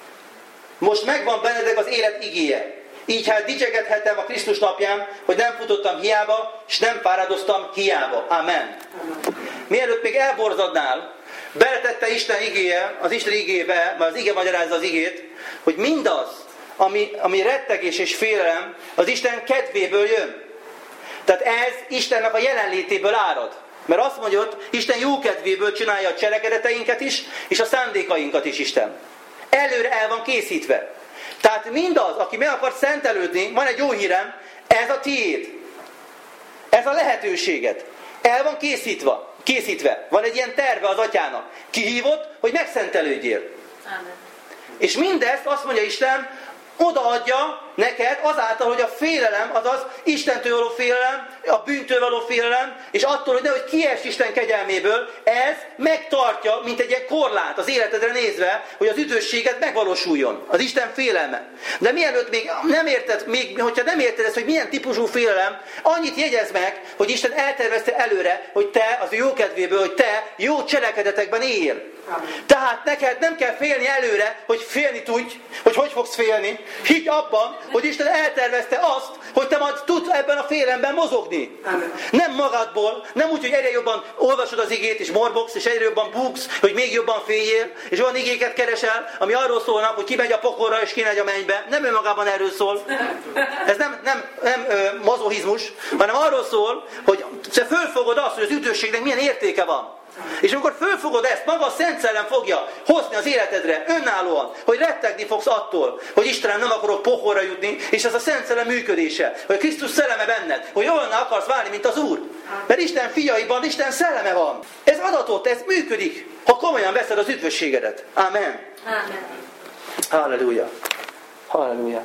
Speaker 1: Most megvan bennetek az élet igéje. Így hát dicsekedhetem a Krisztus napján, hogy nem futottam hiába, és nem fáradoztam hiába. Amen. Mielőtt még elborzadnál, beletette Isten igéje, az Isten igébe, mert az ige magyarázza az igét, hogy mindaz, ami, ami rettegés és félelem, az Isten kedvéből jön. Tehát ez Istennek a jelenlétéből árad. Mert azt mondja, hogy Isten jó kedvéből csinálja a cselekedeteinket is, és a szándékainkat is Isten. Előre el van készítve. Tehát mindaz, aki meg akar szentelődni, van egy jó hírem, ez a tiéd. Ez a lehetőséged. El van készítve. készítve. Van egy ilyen terve az atyának. Kihívott, hogy megszentelődjél. Amen. És mindezt azt mondja Isten, odaadja neked azáltal, hogy a félelem, azaz Istentől való félelem, a bűntől való félelem, és attól, hogy nehogy kiess Isten kegyelméből, ez megtartja, mint egy ilyen korlát az életedre nézve, hogy az üdvösséged megvalósuljon. Az Isten félelme. De mielőtt még nem érted, még, hogyha nem érted ezt, hogy milyen típusú félelem, annyit jegyezd meg, hogy Isten eltervezte előre, hogy te az ő jó kedvéből, hogy te jó cselekedetekben éljél. Tehát neked nem kell félni előre, hogy félni tudj, hogy hogy fogsz félni. Higgy abban, hogy Isten eltervezte azt, hogy te majd tudsz ebben a félelemben mozogni. Amen. Nem magadból, nem úgy, hogy egyre jobban olvasod az igét, és morbogsz, és egyre jobban búgsz, hogy még jobban féljél, és olyan igéket keresel, ami arról szólnak, hogy ki megy a pokolra, és ki megy a mennybe. Nem önmagában erről szól. Ez nem, nem, nem ö, mazohizmus, hanem arról szól, hogy te fölfogod azt, hogy az üdvösségnek milyen értéke van. És amikor fölfogod ezt, maga a Szent Szellem fogja hozni az életedre önállóan, hogy rettegni fogsz attól, hogy Istenem, nem akarok pokolra jutni, és ez a Szent Szellem működése, hogy Krisztus szelleme benned, hogy olyan akarsz válni, mint az Úr. Mert Isten fiaiban Isten szelleme van. Ez adatot, ez működik, ha komolyan veszed az üdvösségedet. Amen. Amen. Halleluja. Halleluja.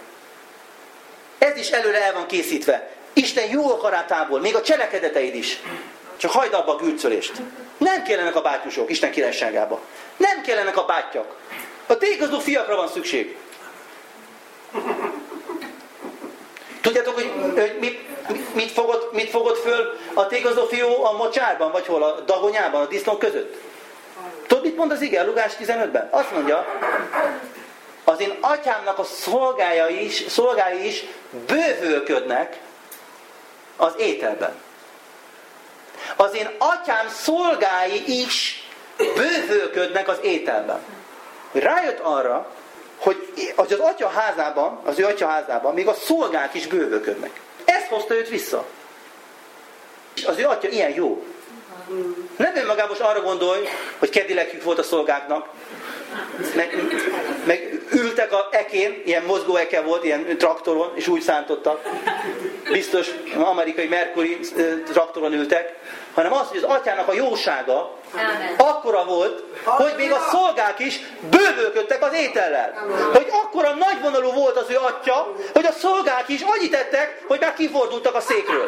Speaker 1: Ez is előre el van készítve. Isten jó akaratából, még a cselekedeteid is. Csak hagyd abba a gürcölést. Nem kellenek a bátyusok Isten királyságába. Nem kellenek a bátyak. A tégazó fiakra van szükség. Tudjátok, hogy, hogy mi mit fogott, mit fogott föl a tékozó fiú a mocsárban, vagy hol? A dagonyában, a disznók között? Tudod, mit mond az ige a Lukás tizenötben? Azt mondja, az én atyámnak a szolgái is, szolgái is bővölködnek az ételben. Az én atyám szolgái is bővölködnek az ételben. Rájött arra, hogy az atya házában, az ő atya házában még a szolgák is bővölködnek. Ez hozta őt vissza. Az ő atya ilyen jó. Nem önmagában most arra gondolj, hogy kedilekjük volt a szolgáknak, meg, meg ültek a ekén, ilyen mozgó eke volt, ilyen traktoron, és úgy szántottak. Biztos amerikai Mercury traktoron ültek, hanem az, hogy az atyának a jósága Amen. Akkora volt, hogy még a szolgák is bővölködtek az étellel. Amen. Hogy akkora nagyvonalú volt az ő atya, hogy a szolgák is annyit ettek, hogy már kifordultak a székről.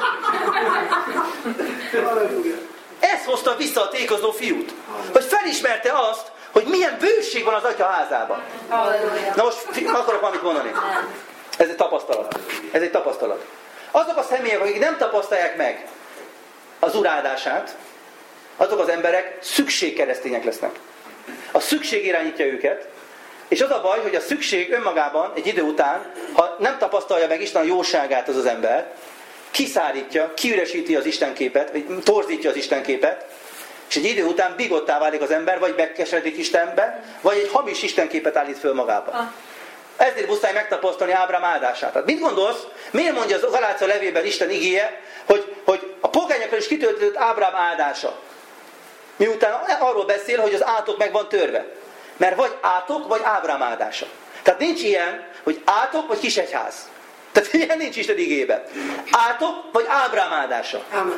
Speaker 1: Ez hozta vissza a tékozó fiút. Hogy felismerte azt, hogy milyen bőség van az atya házában. Na most akarok valamit mondani. Ez egy tapasztalat. Ez egy tapasztalat. Azok a személyek, akik nem tapasztalják meg az Úr áldását, azok az emberek szükségkeresztények lesznek. A szükség irányítja őket, és az a baj, hogy a szükség önmagában egy idő után, ha nem tapasztalja meg Isten jóságát az az ember, kiszárítja, kiüresíti az Istenképet, vagy torzítja az Istenképet, és egy idő után bigottá válik az ember, vagy megkeseredik Istenbe, vagy egy hamis Istenképet állít föl magába. Ezért muszáj megtapasztalni Ábrám áldását. Tehát mit gondolsz? Miért mondja az Galácia levélben Isten igéje, hogy, hogy a pogányokra is kitöltött Ábrám áldása? Miután arról beszél, hogy az átok meg van törve. Mert vagy átok, vagy Ábrám áldása. Tehát nincs ilyen, hogy átok, vagy kisegyház. Tehát ilyen nincs Isten igében. Átok, vagy Ábrám áldása. Amen.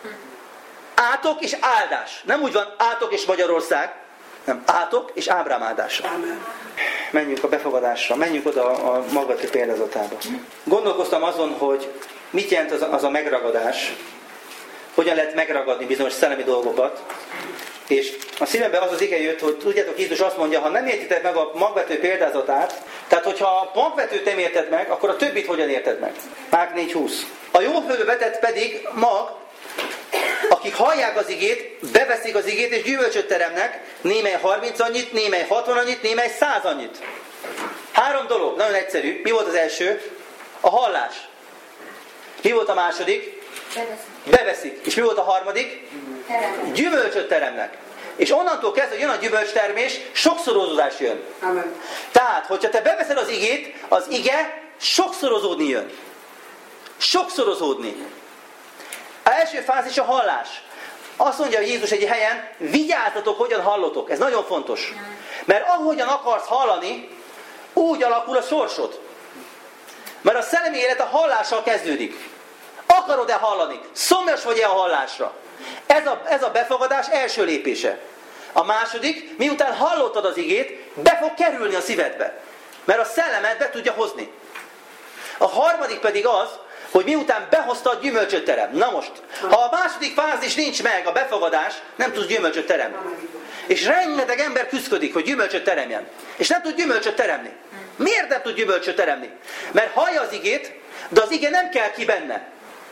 Speaker 1: Átok és áldás. Nem úgy van átok és Magyarország, nem átok és Ábrám áldása. Amen. Menjünk a befogadásra, menjünk oda a Magveti példázatába. Gondolkoztam azon, hogy mit jelent az a, az a megragadás, hogyan lehet megragadni bizonyos szellemi dolgokat, és a szívembe az az ige jött, hogy tudjátok, Jézus azt mondja, ha nem értitek meg a magvető példázatát, tehát hogyha a magvetőt nem érted meg, akkor a többit hogyan érted meg? Márk négy húsz. A jó földbe vetett pedig mag, akik hallják az igét, beveszik az igét és gyümölcsöt teremnek, némely harminc annyit, némely hatvan annyit, némely száz annyit. Három dolog, nagyon egyszerű. Mi volt az első? A hallás. Mi volt a második? Beveszik. Beveszik. És mi volt a harmadik? Teremnek. Gyümölcsöt teremnek. És onnantól kezdve, hogy jön a gyümölcstermés, sokszorozódás jön. Amen. Tehát, hogyha te beveszed az igét, az ige sokszorozódni jön. Sokszorozódni. Az első fázis a hallás. Azt mondja Jézus egy helyen, vigyázzatok, hogyan hallotok. Ez nagyon fontos. Mert ahogyan akarsz hallani, úgy alakul a sorsod. Mert a szellemi élet a hallással kezdődik. Akarod-e hallani? Szomjas vagy-e a hallásra? Ez a, ez a befogadás első lépése. A második, miután hallottad az igét, be fog kerülni a szívedbe. Mert a szellemet be tudja hozni. A harmadik pedig az, hogy miután behoztad, gyümölcsöt terem. Na most, ha a második fázis nincs meg, a befogadás, nem tudsz gyümölcsöt teremni. És rengeteg ember küszködik, hogy gyümölcsöt teremjen. És nem tud gyümölcsöt teremni. Miért nem tud gyümölcsöt teremni? Mert hallja az igét, de az ige nem kell ki benne.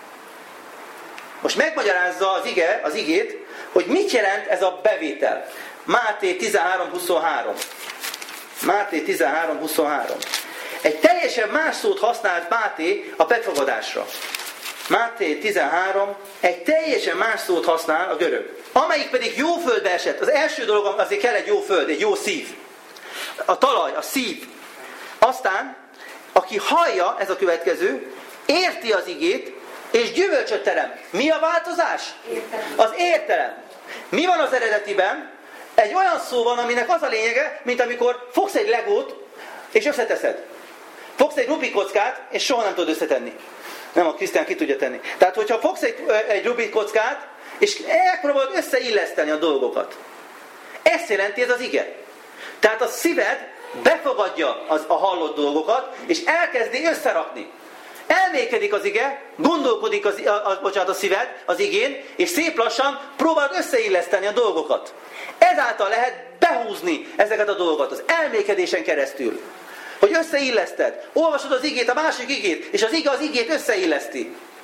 Speaker 1: Most megmagyarázza az ige, az igét, hogy mit jelent ez a bevétel. Máté tizenhárom huszonhárom. Máté tizenhárom huszonhárom. Egy teljesen más szót használt Máté a befogadásra. Máté tizenhárom egy teljesen más szót használ a görög. Amelyik pedig jó földbe esett. Az első dolog, azért kell egy jó föld, egy jó szív. A talaj, a szív. Aztán, aki hallja, ez a következő, érti az igét, és gyümölcsöt terem. Mi a változás? Értelem. Az értelem. Mi van az eredetiben? Egy olyan szó van, aminek az a lényege, mint amikor fogsz egy legót, és összeteszed. Fogsz egy Rubik kockát, és soha nem tudod összetenni. Nem, a Krisztián ki tudja tenni. Tehát, hogyha fogsz egy, egy Rubik kockát, és elpróbálod összeilleszteni a dolgokat. Ezt jelenti ez az ige. Tehát a szíved befogadja az, a hallott dolgokat, és elkezdi összerakni. Elmékedik az ige, gondolkodik az, a, a, bocsánat, a szíved az igén, és szép lassan próbálod összeilleszteni a dolgokat. Ezáltal lehet behúzni ezeket a dolgokat az elmékedésen keresztül. Hogy összeilleszted. Olvasod az igét, a másik igét, és az ige az igét összeilleszti.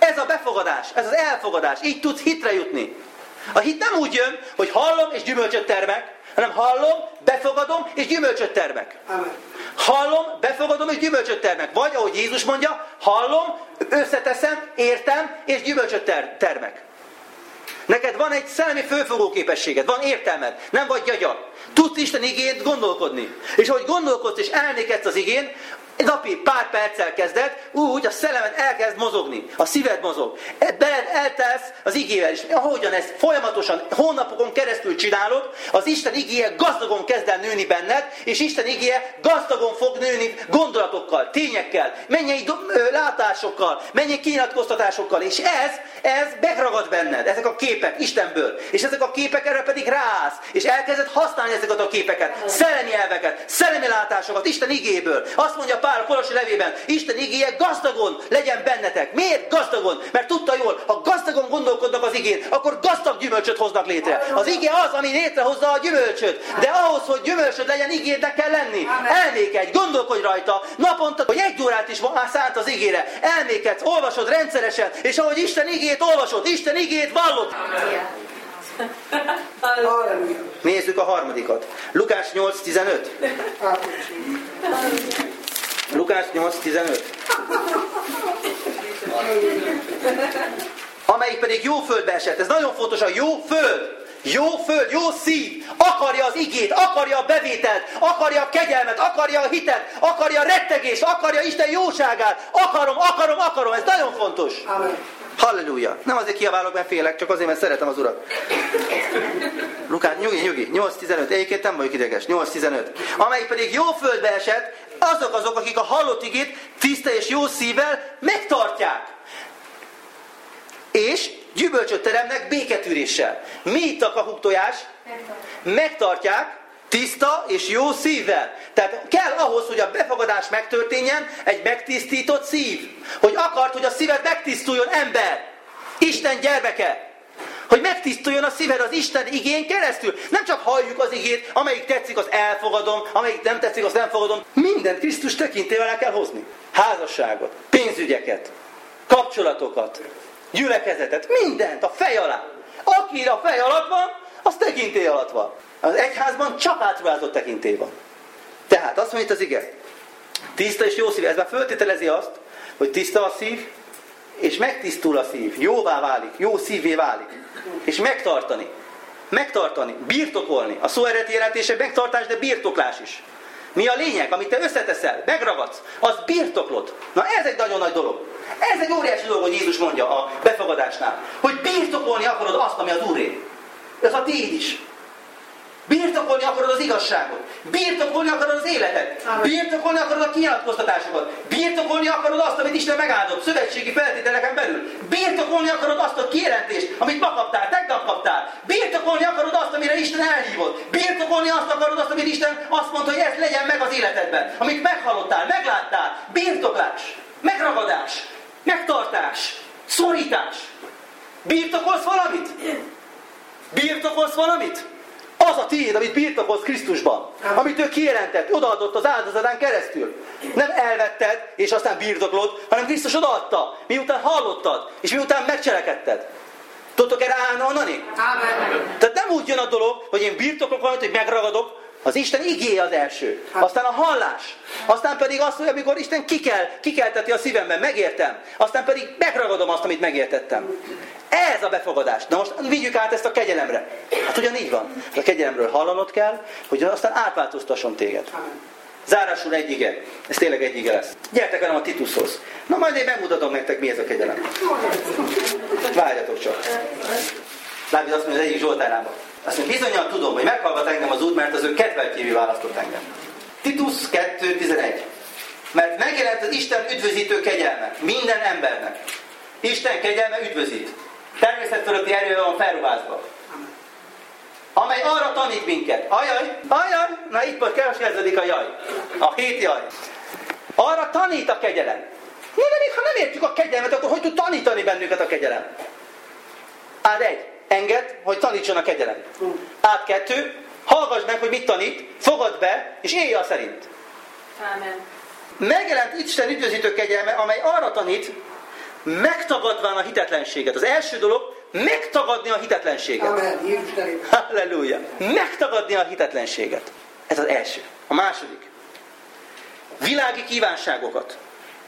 Speaker 1: Ez a befogadás, ez az elfogadás. Így tudsz hitre jutni. A hit nem úgy jön, hogy hallom és gyümölcsöt termek, hanem hallom, befogadom és gyümölcsöt termek.
Speaker 2: Amen.
Speaker 1: Hallom, befogadom és gyümölcsöt termek. Vagy ahogy Jézus mondja, hallom, összeteszem, értem és gyümölcsöt ter- termek. Neked van egy szellemi fölfogó képességed, van értelmed, nem vagy gyagya. Tudsz Isten igényt gondolkodni. És ahogy gondolkodsz és elmékedsz az igén, napi pár perccel kezded, úgy a szellemed elkezd mozogni, a szíved mozog. Beled eltelsz az igével is. Ahogyan ezt folyamatosan, hónapokon keresztül csinálod, az Isten igéje gazdagon kezd el nőni benned, és Isten igéje gazdagon fog nőni gondolatokkal, tényekkel, mennyei látásokkal, mennyei kinyilatkoztatásokkal, és ez, ez megragad benned, ezek a képek Istenből. És ezek a képek erre pedig ráállsz, és elkezded használni ezeket a képeket, szellemi elveket, szellemi látásokat Isten igéből. Azt mondja Pál a Kolossi levében, Isten igéje gazdagon legyen bennetek. Miért gazdagon? Mert tudta jól, ha gazdagon gondolkodnak az igén, akkor gazdag gyümölcsöt hoznak létre. Az ige az, ami létrehozza a gyümölcsöt. De ahhoz, hogy gyümölcsöd legyen, igédnek kell lenni. Elmékedj, gondolkodj rajta. Naponta, hogy egy órát is szánt az igére. Elmékedsz, olvasod rendszeresen, és ahogy Isten igét olvasod, Isten igét vallod. Nézzük a harmadikat. Lukás nyolc tizenöt. Lukás nyolc tizenöt. Amelyik pedig jó földbe esett. Ez nagyon fontos, a jó föld. Jó föld, jó szív. Akarja az igét, akarja a bevételt, akarja a kegyelmet, akarja a hitet, akarja a rettegést, akarja Isten jóságát. Akarom, akarom, akarom. Ez nagyon fontos.
Speaker 2: Amen.
Speaker 1: Halleluja. Nem azért kiabálok, mert félek, csak azért, mert szeretem az Urat. Lukás, nyugi, nyugi. nyolc tizenöt. Egyébként nem vagyok ideges. nyolc tizenöt. Amelyik pedig jó földbe esett, azok azok, akik a hallott igét tiszta és jó szívvel megtartják. És gyümölcsöt teremnek béketűréssel. Mi itt a kakuktojás? Megtartják tiszta és jó szívvel. Tehát kell ahhoz, hogy a befogadás megtörténjen, egy megtisztított szív. Hogy akart, hogy a szíved megtisztuljon, ember. Isten gyermeke. Hogy megtisztuljon a szíved az Isten igén keresztül. Nem csak halljuk az igét, amelyik tetszik, az elfogadom, amelyik nem tetszik, az nem fogadom. Mindent Krisztus tekintélyvel el kell hozni. Házasságot, pénzügyeket, kapcsolatokat, gyülekezetet, mindent a fej alá. Aki a fej alatt van, az tekintély alatt van. Az egyházban csak átruházott tekintély van. Tehát azt mondja itt az ige. Tiszta és jó szív. Ez már föltételezi azt, hogy tiszta a szív, és megtisztul a szív. Jóvá válik, jó szívvé válik. És megtartani. Megtartani, birtokolni. A szó eredeti jelentése megtartás, de birtoklás is. Mi a lényeg, amit te összeteszel, megragadsz, az birtoklod. Na ez egy nagyon nagy dolog. Ez egy óriási dolog, hogy Jézus mondja a befogadásnál. Hogy birtokolni akarod azt, ami az Úré. Ez a tiéd is. Birtokolni akarod az igazságot. Birtokolni akarod az életet. Birtokolni akarod a kinyilatkoztatásokat. Birtokolni akarod azt, amit Isten megáldott, szövetségi feltételeken belül. Birtokolni akarod azt a kijelentést, amit ma kaptál, tegnap kaptál. Birtokolni akarod azt, amire Isten elhívott. Birtokolni azt akarod azt, amit Isten azt mondta, hogy ez legyen meg az életedben. Amit meghallottál, megláttál. Birtoklás, megragadás, megtartás, szorítás. Birtokolsz valamit? Birtokolsz valamit? Az a tiéd, amit birtokolsz Krisztusban. Amit ő kijelentett, odaadott az áldozatán keresztül. Nem elvetted, és aztán birtoklod, hanem Krisztus odaadta, miután hallottad, és miután megcselekedted. Tudtok erre állni onnani?
Speaker 2: Amen.
Speaker 1: Tehát nem úgy jön a dolog, hogy én birtoklok valamit, hogy megragadok. Az Isten igéje az első. Aztán a hallás. Aztán pedig azt, hogy amikor Isten kikel, kikelteti a szívemben, megértem. Aztán pedig megragadom azt, amit megértettem. Ez a befogadás. Na most vigyük át ezt a kegyelemre. Hát ugyanígy van. A kegyelemről hallanod kell, hogy aztán átváltoztasson téged. Zárásul egy ige. Ez tényleg egy ige lesz. Gyertek velem a Titushoz. Na majd én megmutatom nektek, mi ez a kegyelem. Várjatok csak. Dávid azt mondja az egyik Zsoltárában. Azt mondja, bizonyan tudom, hogy meghallgat engem az Úr, mert az ő kedveltjévé választott engem. Titus kettő tizenegy. Mert megjelent az Isten üdvözítő kegyelme minden embernek. Isten kegyelme üdvözít. Természet fölötti erővel van felruházva. Amely arra tanít minket. Ajaj, ajaj, na itt most kezdődik a jaj. A hét jaj. Arra tanít a kegyelem. Na de még ha nem értjük a kegyelmet, akkor hogy tud tanítani bennünket a kegyelem? Át egy. Engedd, hogy tanítson a kegyelem. Át kettő. Hallgass meg, hogy mit tanít, fogad be, és élj a szerint.
Speaker 3: Amen.
Speaker 1: Megjelent Isten üdvözítő kegyelme, amely arra tanít, megtagadván a hitetlenséget. Az első dolog, megtagadni a hitetlenséget.
Speaker 2: Amen. Jézus nevében.
Speaker 1: Halleluja. Megtagadni a hitetlenséget. Ez az első. A második. Világi kívánságokat.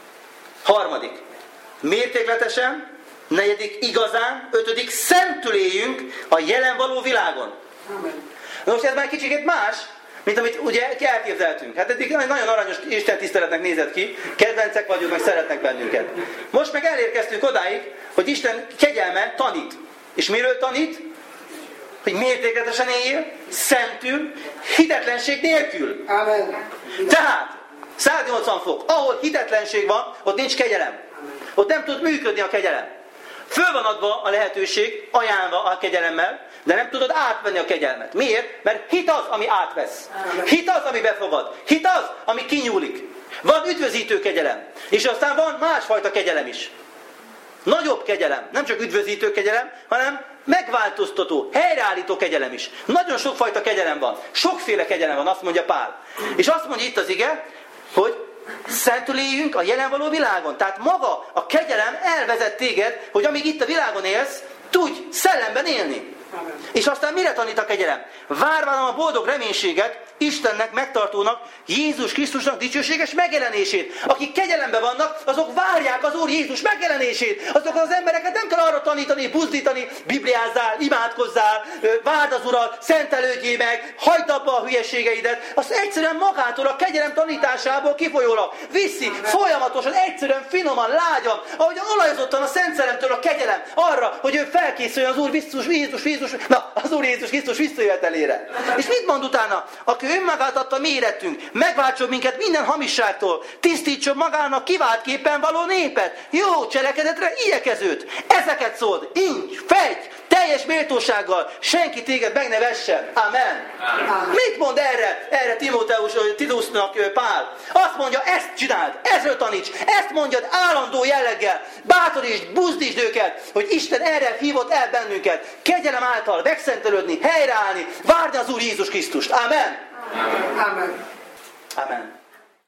Speaker 1: Harmadik. Mértékletesen. Negyedik. Igazán. Ötödik. Szentüléljünk a jelen való világon.
Speaker 2: Amen.
Speaker 1: Na most ez már kicsit más, mint amit ugye elképzeltünk. Hát eddig nagyon aranyos Isten tiszteletnek nézett ki, kedvencek vagyunk, meg szeretnek bennünket. Most meg elérkeztünk odáig, hogy Isten kegyelme tanít. És miről tanít? Hogy mértékletesen éljél, szentül, hitetlenség nélkül.
Speaker 2: Amen.
Speaker 1: Tehát, száznyolcvan fok, ahol hitetlenség van, ott nincs kegyelem. Ott nem tud működni a kegyelem. Föl van adva a lehetőség, ajánlva a kegyelemmel, de nem tudod átvenni a kegyelmet. Miért? Mert hit az, ami átvesz. Hit az, ami befogad. Hit az, ami kinyúlik. Van üdvözítő kegyelem. És aztán van másfajta kegyelem is. Nagyobb kegyelem. Nem csak üdvözítő kegyelem, hanem megváltoztató, helyreállító kegyelem is. Nagyon sokfajta kegyelem van. Sokféle kegyelem van, azt mondja Pál. És azt mondja itt az ige, hogy szentüléljünk a jelen való világon. Tehát maga a kegyelem elvezet téged, hogy amíg itt a világon élsz, tudj szellemben élni.
Speaker 2: Amen.
Speaker 1: És aztán mire tanít a kegyelem? Várválom a boldog reménységet, Istennek, megtartónak, Jézus Krisztusnak dicsőséges megjelenését. Akik kegyelemben vannak, azok várják az Úr Jézus megjelenését. Azok az embereket nem kell arra tanítani, buzdítani, bibliázzál, imádkozzál, várd az Urat, szentelődjél meg, hagyd abba a hülyeségeidet. Azt egyszerűen magától a kegyelem tanításából kifolyólag viszi, folyamatosan, egyszerűen, finoman, lágyan, ahogyan olajozottan a Szent Szellemtől a kegyelem arra, hogy ő felkészüljön az Úr Jézus, Jézus, Jézus, na, az Úr Jézus Krisztus visszajövetelére. És mit mond utána? Aki önmagát adta mi érettünk, megváltson minket minden hamisságtól, tisztítson magának kiváltképpen való népet, jó cselekedetre igyekezőt. Ezeket szóld, ingy, fegy, teljes méltósággal, senki téged meg ne vessen. Amen.
Speaker 2: Amen.
Speaker 1: Mit mond erre, erre Timóteus, Titusnak Pál? Azt mondja, ezt csináld, ezről taníts, ezt mondjad állandó jelleggel, bátorítsd, buzdítsd őket, hogy Isten erre hívott el bennünket, kegyelem által megszentelődni, helyreállni, várni az Úr Jézus Krisztust. Amen.
Speaker 2: Amen.
Speaker 1: Amen.